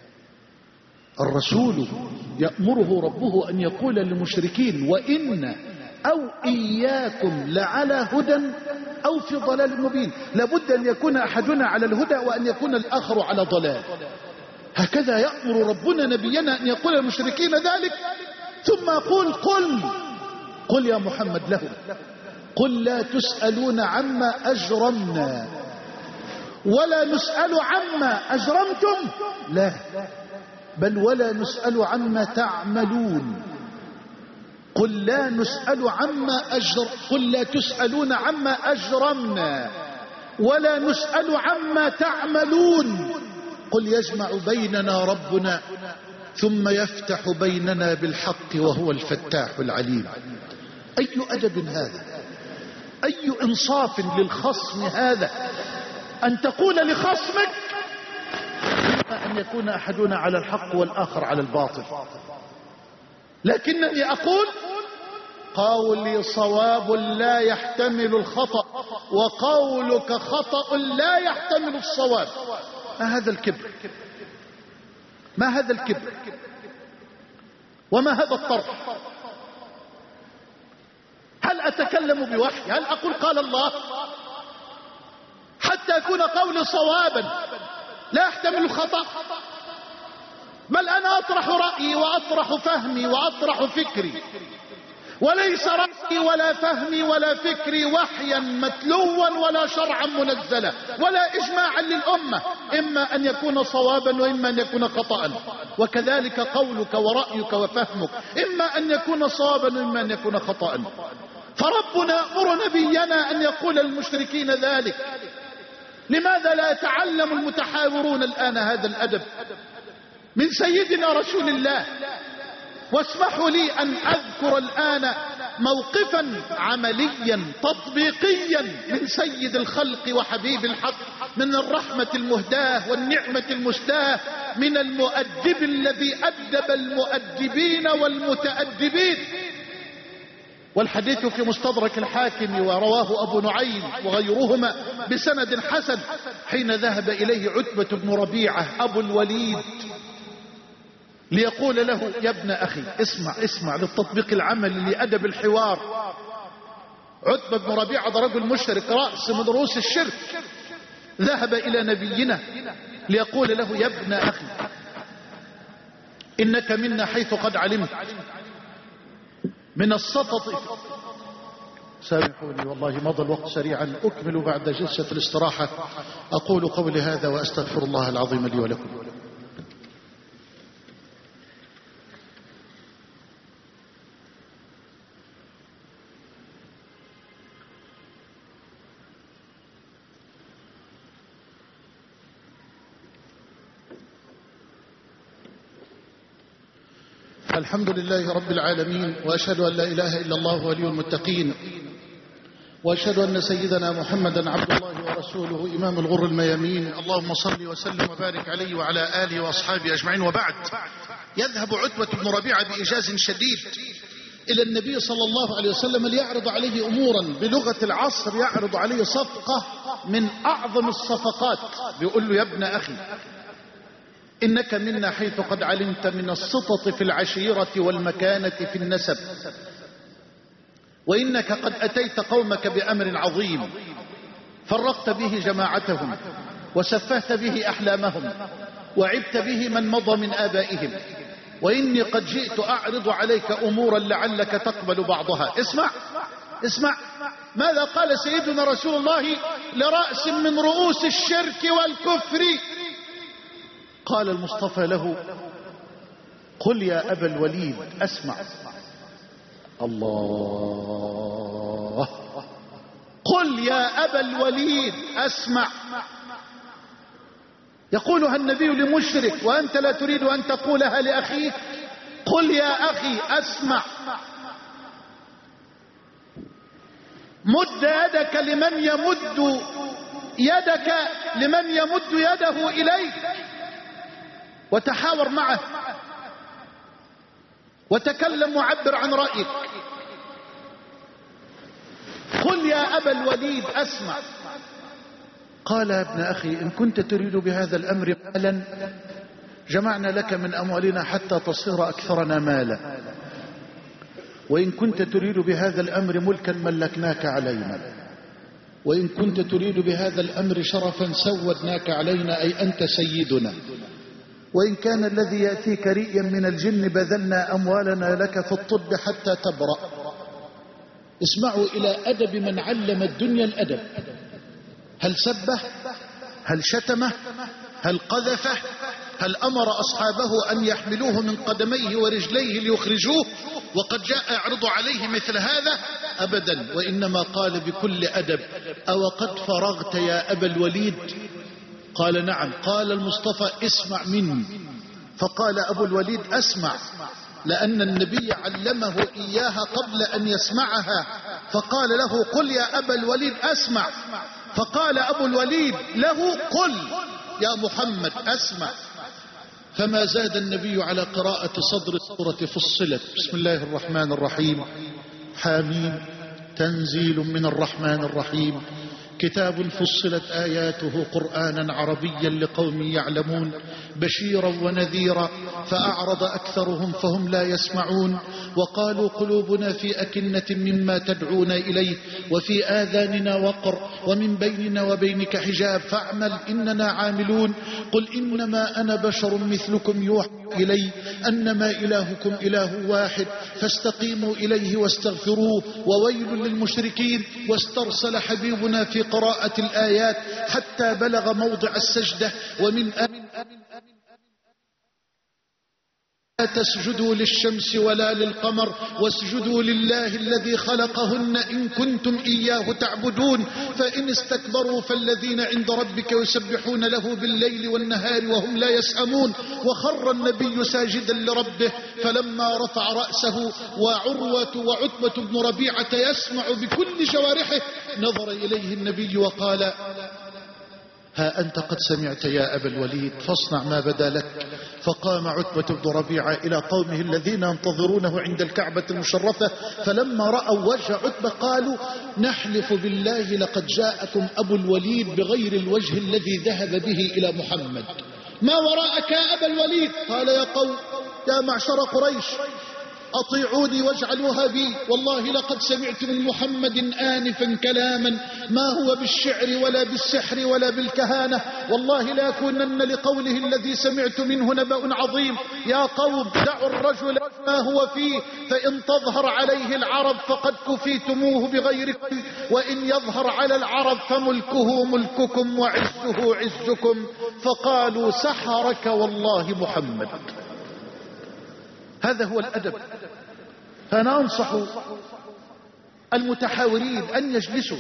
الرسول يأمره ربه أن يقول للمشركين: وإنا أو إياكم لعلى هدى أو في ضلال مبين. لابد أن يكون أحدنا على الهدى وأن يكون الآخر على ضلال. هكذا يأمر ربنا نبينا أن يقول للمشركين ذلك، ثم يقول: قل قل يا محمد لهم: قل لا تسألون عما أجرمنا ولا نسأل عما أجرمتم، لا، بل ولا نسأل عما تعملون. قل لا نسأل عما أجر قل لا تسألون عما أجرمنا ولا نسأل عما تعملون. قل يجمع بيننا ربنا ثم يفتح بيننا بالحق وهو الفتاح العليم. أي أدب هذا؟ أي إنصاف للخصم هذا؟ أن تقول لخصمك إما أن يكون أحدنا على الحق والآخر على الباطل، لكنني أقول قولي صواب لا يحتمل الخطأ وقولك خطأ لا يحتمل الصواب. ما هذا الكبر؟ ما هذا الكبر؟ وما هذا الطرح؟ هل أتكلم بوحي؟ هل أقول قال الله حتى يكون قولي صوابا لا يحتمل الخطأ؟ بل أنا أطرح رأيي وأطرح فهمي وأطرح فكري، وليس رأيي ولا فهمي ولا فكري وحيا متلوا ولا شرعا منزلا ولا إجماعا للأمة، إما أن يكون صوابا وإما أن يكون خطأ. وكذلك قولك ورأيك وفهمك إما أن يكون صوابا وإما أن يكون خطأ. فربنا أمر نبينا أن يقول للمشركين ذلك. لماذا لا يتعلم المتحاورون الآن هذا الأدب من سيدنا رسول الله؟ واسمحوا لي أن أذكر الآن موقفا عمليا تطبيقيا من سيد الخلق وحبيب الحق، من الرحمة المهداة والنعمة المستاه، من المؤدب الذي أدب المؤدبين والمتأدبين. والحديث في مستدرك الحاكم ورواه أبو نعيم وغيرهما بسند حسن، حين ذهب إليه عتبة بن ربيعة أبو الوليد ليقول له يا ابن أخي اسمع اسمع للتطبيق العملي لأدب الحوار. عتبة بن ربيعة ده رجل مشرك رأس من رؤوس الشرك، ذهب إلى نبينا ليقول له يا ابن أخي إنك منا حيث قد علمت من السطط. سامحوني والله مضى الوقت سريعا، أكمل بعد جلسة الاستراحة. أقول قولي هذا وأستغفر الله العظيم لي ولكم. الحمد لله رب العالمين، وأشهد أن لا إله إلا الله ولي المتقين، وأشهد أن سيدنا محمدا عبد الله ورسوله إمام الغر الميامين. اللهم صل وسلم وبارك عليه وعلى آله وأصحابه أجمعين. وبعد، يذهب عتبة بن ربيعة بإيجاز شديد إلى النبي صلى الله عليه وسلم ليعرض عليه أمورا بلغة العصر، يعرض عليه صفقة من أعظم الصفقات. بيقول له يا ابن أخي إنك منا حيث قد علمت من السطط في العشيرة والمكانة في النسب، وإنك قد أتيت قومك بأمر عظيم فرقت به جماعتهم وسفهت به أحلامهم وعبت به من مضى من آبائهم، وإني قد جئت أعرض عليك أمورا لعلك تقبل بعضها. اسمع اسمع ماذا قال سيدنا رسول الله لرأس من رؤوس الشرك والكفر. قال المصطفى له قل يا أبا الوليد أسمع. الله، قل يا أبا الوليد أسمع. يقولها النبي لمشرك وأنت لا تريد أن تقولها لأخيك. قل يا أخي أسمع. مد يدك لمن يمد يدك لمن يمد يده إليك، وتحاور معه وتكلم وعبر عن رأيك. قل يا أبا الوليد أسمع. قال يا ابن أخي إن كنت تريد بهذا الأمر مالا جمعنا لك من أموالنا حتى تصير أكثرنا مالا، وإن كنت تريد بهذا الأمر ملكا ملكناك علينا، وإن كنت تريد بهذا الأمر شرفا سودناك علينا، أي أنت سيدنا، وإن كان الذي يأتيك ريئا من الجن بذلنا أموالنا لك في الطب حتى تبرأ. اسمعوا إلى أدب من علم الدنيا الأدب. هل سبه؟ هل شتمه؟ هل قذفه؟ هل أمر أصحابه أن يحملوه من قدميه ورجليه ليخرجوه وقد جاء يعرض عليه مثل هذا؟ أبدا، وإنما قال بكل أدب: أو قد فرغت يا أبا الوليد؟ قال: نعم. قال المصطفى: اسمع مني. فقال أبو الوليد: أسمع، لأن النبي علمه إياها قبل أن يسمعها، فقال له: قل يا أبا الوليد أسمع. فقال أبو الوليد له: قل يا محمد أسمع. فما زاد النبي على قراءة صدر السورة فصلت. بسم الله الرحمن الرحيم. حاميم، تنزيل من الرحمن الرحيم، كتاب فصلت آياته قرآنا عربيا لقوم يعلمون، بشيرا ونذيرا، فأعرض أكثرهم فهم لا يسمعون، وقالوا قلوبنا في أكنة مما تدعون إليه، وفي آذاننا وقر، ومن بيننا وبينك حجاب، فاعمل إننا عاملون. قل إنما أنا بشر مثلكم يوحى إلي أنما إلهكم إله واحد، فاستقيموا إليه واستغفروه، وويل للمشركين. واسترسل حبيبنا في قراءة الآيات حتى بلغ موضع السجدة: ومن لا تسجدوا للشمس ولا للقمر واسجدوا لله الذي خلقهن إن كنتم إياه تعبدون، فإن استكبروا فالذين عند ربك يسبحون له بالليل والنهار وهم لا يسأمون. وخر النبي ساجدا لربه، فلما رفع رأسه وعروة وعتبة بن ربيعة يسمع بكل جوارحه نظر إليه النبي وقال: ها أنت قد سمعت يا أبا الوليد، فاصنع ما بدا لك. فقام عتبة بن ربيعة إلى قومه الذين ينتظرونه عند الكعبة المشرفة، فلما رأوا وجه عتبة قالوا: نحلف بالله لقد جاءكم أبو الوليد بغير الوجه الذي ذهب به إلى محمد، ما وراءك يا أبا الوليد؟ قال: يا قوم، يا معشر قريش، أطيعوني واجعلوها بي، والله لقد سمعت من محمد آنفا كلاما ما هو بالشعر ولا بالسحر ولا بالكهانة، والله لا يكونن لقوله الذي سمعت منه نبأ عظيم. يا قوم، دعوا الرجل ما هو فيه، فإن تظهر عليه العرب فقد كفيتموه بغيركم، وإن يظهر على العرب فملكه ملككم وعزه عزكم. فقالوا: سحرك والله محمد. هذا هو الأدب. فأنا أنصح المتحاورين أن يجلسوا،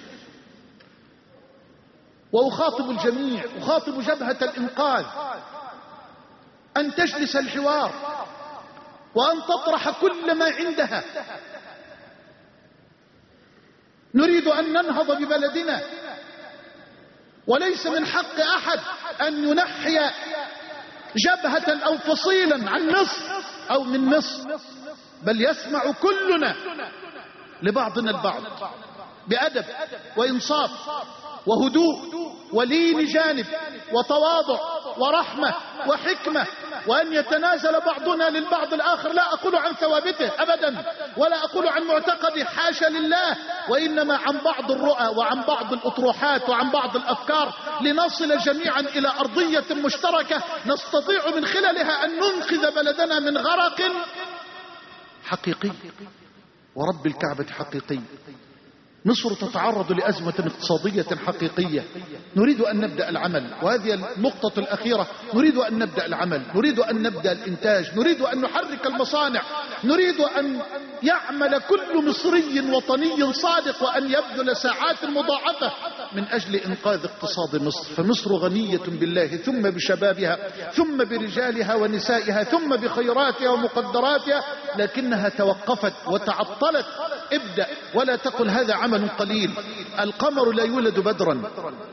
وأخاطب الجميع، أخاطب جبهة الإنقاذ، أن تجلس الحوار وأن تطرح كل ما عندها. نريد أن ننهض ببلدنا، وليس من حق أحد أن ينحي جبهة أو فصيلا عن مصر أو من مصر، بل يسمع كلنا لبعضنا البعض بأدب وإنصاف وهدوء ولين جانب وتواضع ورحمة وحكمة، وأن يتنازل بعضنا للبعض الآخر. لا أقول عن ثوابته أبدا، ولا أقول عن معتقده، حاشا لله، وإنما عن بعض الرؤى وعن بعض الأطروحات وعن بعض الأفكار، لنصل جميعا إلى أرضية مشتركة نستطيع من خلالها أن ننقذ بلدنا من غرق حقيقي ورب الكعبة حقيقي. مصر تتعرض لأزمة اقتصادية حقيقية، نريد أن نبدأ العمل، وهذه النقطة الأخيرة، نريد أن نبدأ العمل، نريد أن نبدأ الإنتاج، نريد أن نحرك المصانع، نريد أن يعمل كل مصري وطني صادق وأن يبذل ساعات مضاعفة من أجل إنقاذ اقتصاد مصر. فمصر غنية بالله، ثم بشبابها، ثم برجالها ونسائها، ثم بخيراتها ومقدراتها، لكنها توقفت وتعطلت. ابدأ ولا تقل هذا عمل قليل. القمر لا يولد بدرا،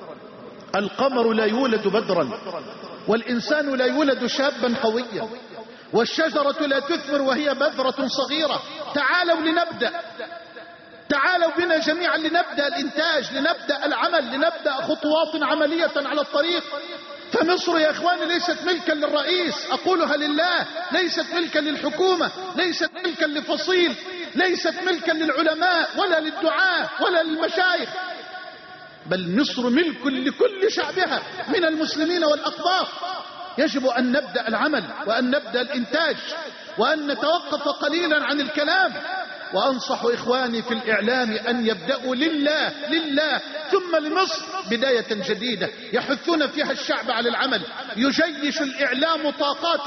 القمر لا يولد بدرا، والإنسان لا يولد شابا قويا، والشجرة لا تثمر وهي بذرة صغيرة. تعالوا لنبدأ، تعالوا بنا جميعا لنبدأ الإنتاج، لنبدأ العمل، لنبدأ خطوات عملية على الطريق. فمصر يا إخواني ليست ملكا للرئيس، أقولها لله، ليست ملكا للحكومة، ليست ملكا لفصيل، ليست ملكا للعلماء ولا للدعاة ولا للمشايخ، بل مصر ملك لكل شعبها من المسلمين والأقباط. يجب أن نبدأ العمل وأن نبدأ الإنتاج وأن نتوقف قليلا عن الكلام. وأنصح إخواني في الإعلام أن يبدأوا لله لله ثم لمصر بداية جديدة يحثون فيها الشعب على العمل. يجيش الإعلام طاقات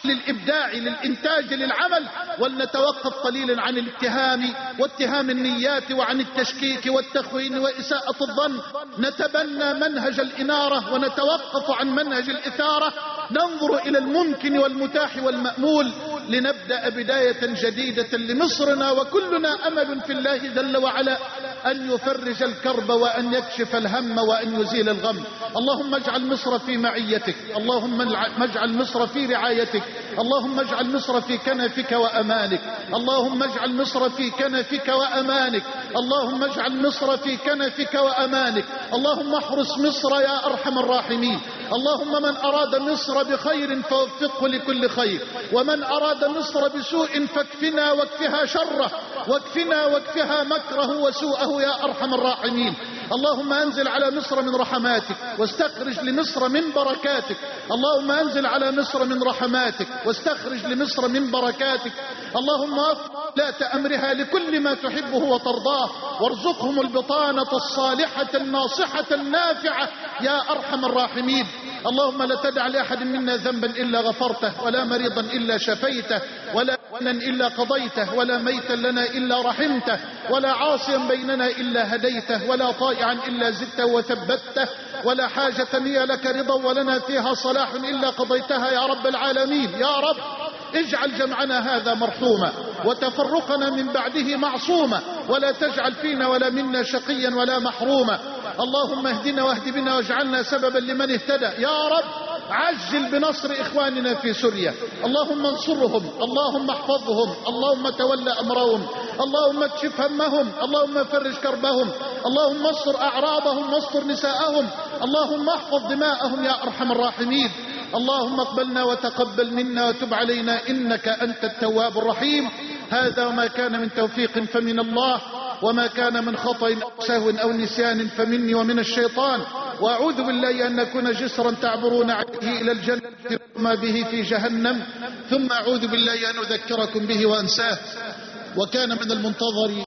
للإبداع للإنتاج للعمل، ولنتوقف قليلا عن الاتهام واتهام النيات وعن التشكيك والتخوين وإساءة الظن. نتبنى منهج الإنارة ونتوقف عن منهج الإثارة، ننظر إلى الممكن والمتاح والمأمول لنبدأ بداية جديدة لمصرنا، وكلنا أمل في الله جل وعلا أن يفرج الكرب وأن يكشف الهم وأن يزيل الغم. اللهم اجعل مصر في معيتك، اللهم اجعل مصر في رعايتك، اللهم اجعل مصر في كنفك وأمانك، اللهم اجعل مصر في كنفك وأمانك، اللهم اجعل مصر في كنفك وأمانك. اللهم احرس مصر يا أرحم الراحمين. اللهم من أراد مصر بخير فوفقه لكل خير، ومن أراد مصر بسوء فاكفنا واكفها شره، واكفنا واكفها مكره وسوءه يا أرحم الراحمين. اللهم أنزل على مصر من رحماتك واستخرج لمصر من بركاتك، اللهم أنزل على مصر من رحماتك واستخرج لمصر من بركاتك. اللهم ولاة أمرها لكل ما تحبه وترضاه، وارزقهم البطانة الصالحة الناصحة النافعة يا أرحم الراحمين. اللهم لا تدع لأحد منا ذنبا إلا غفرته، ولا مريضا إلا شفيته، ولا دينا إلا قضيته، ولا ميتا لنا إلا رحمته، ولا عاصيا بيننا إلا هديته، ولا طائعا إلا زدته وثبته، ولا حاجة هي لك رضا ولنا فيها صلاح إلا قضيتها يا رب العالمين. يا رب اجعل جمعنا هذا مرحوما وتفرقنا من بعده معصوما، ولا تجعل فينا ولا منا شقيا ولا محروما. اللهم اهدنا واهد بنا واجعلنا سببا لمن اهتدى. يا رب عجل بنصر إخواننا في سوريا، اللهم انصرهم، اللهم احفظهم، اللهم تولى أمرهم، اللهم اكشف همهم، اللهم فرج كربهم، اللهم استر أعراضهم واستر نساءهم، اللهم احفظ دماءهم يا أرحم الراحمين. اللهم اقبلنا وتقبل منا وتب علينا إنك أنت التواب الرحيم. هذا وما كان من توفيق فمن الله، وما كان من خطأ أو سهو أو نسيان فمني ومن الشيطان، وأعوذ بالله أن نكون جسرا تعبرون عليه إلى الجنة ما به في جهنم، ثم أعوذ بالله أن أذكركم به وأنساه. وكان من المنتظر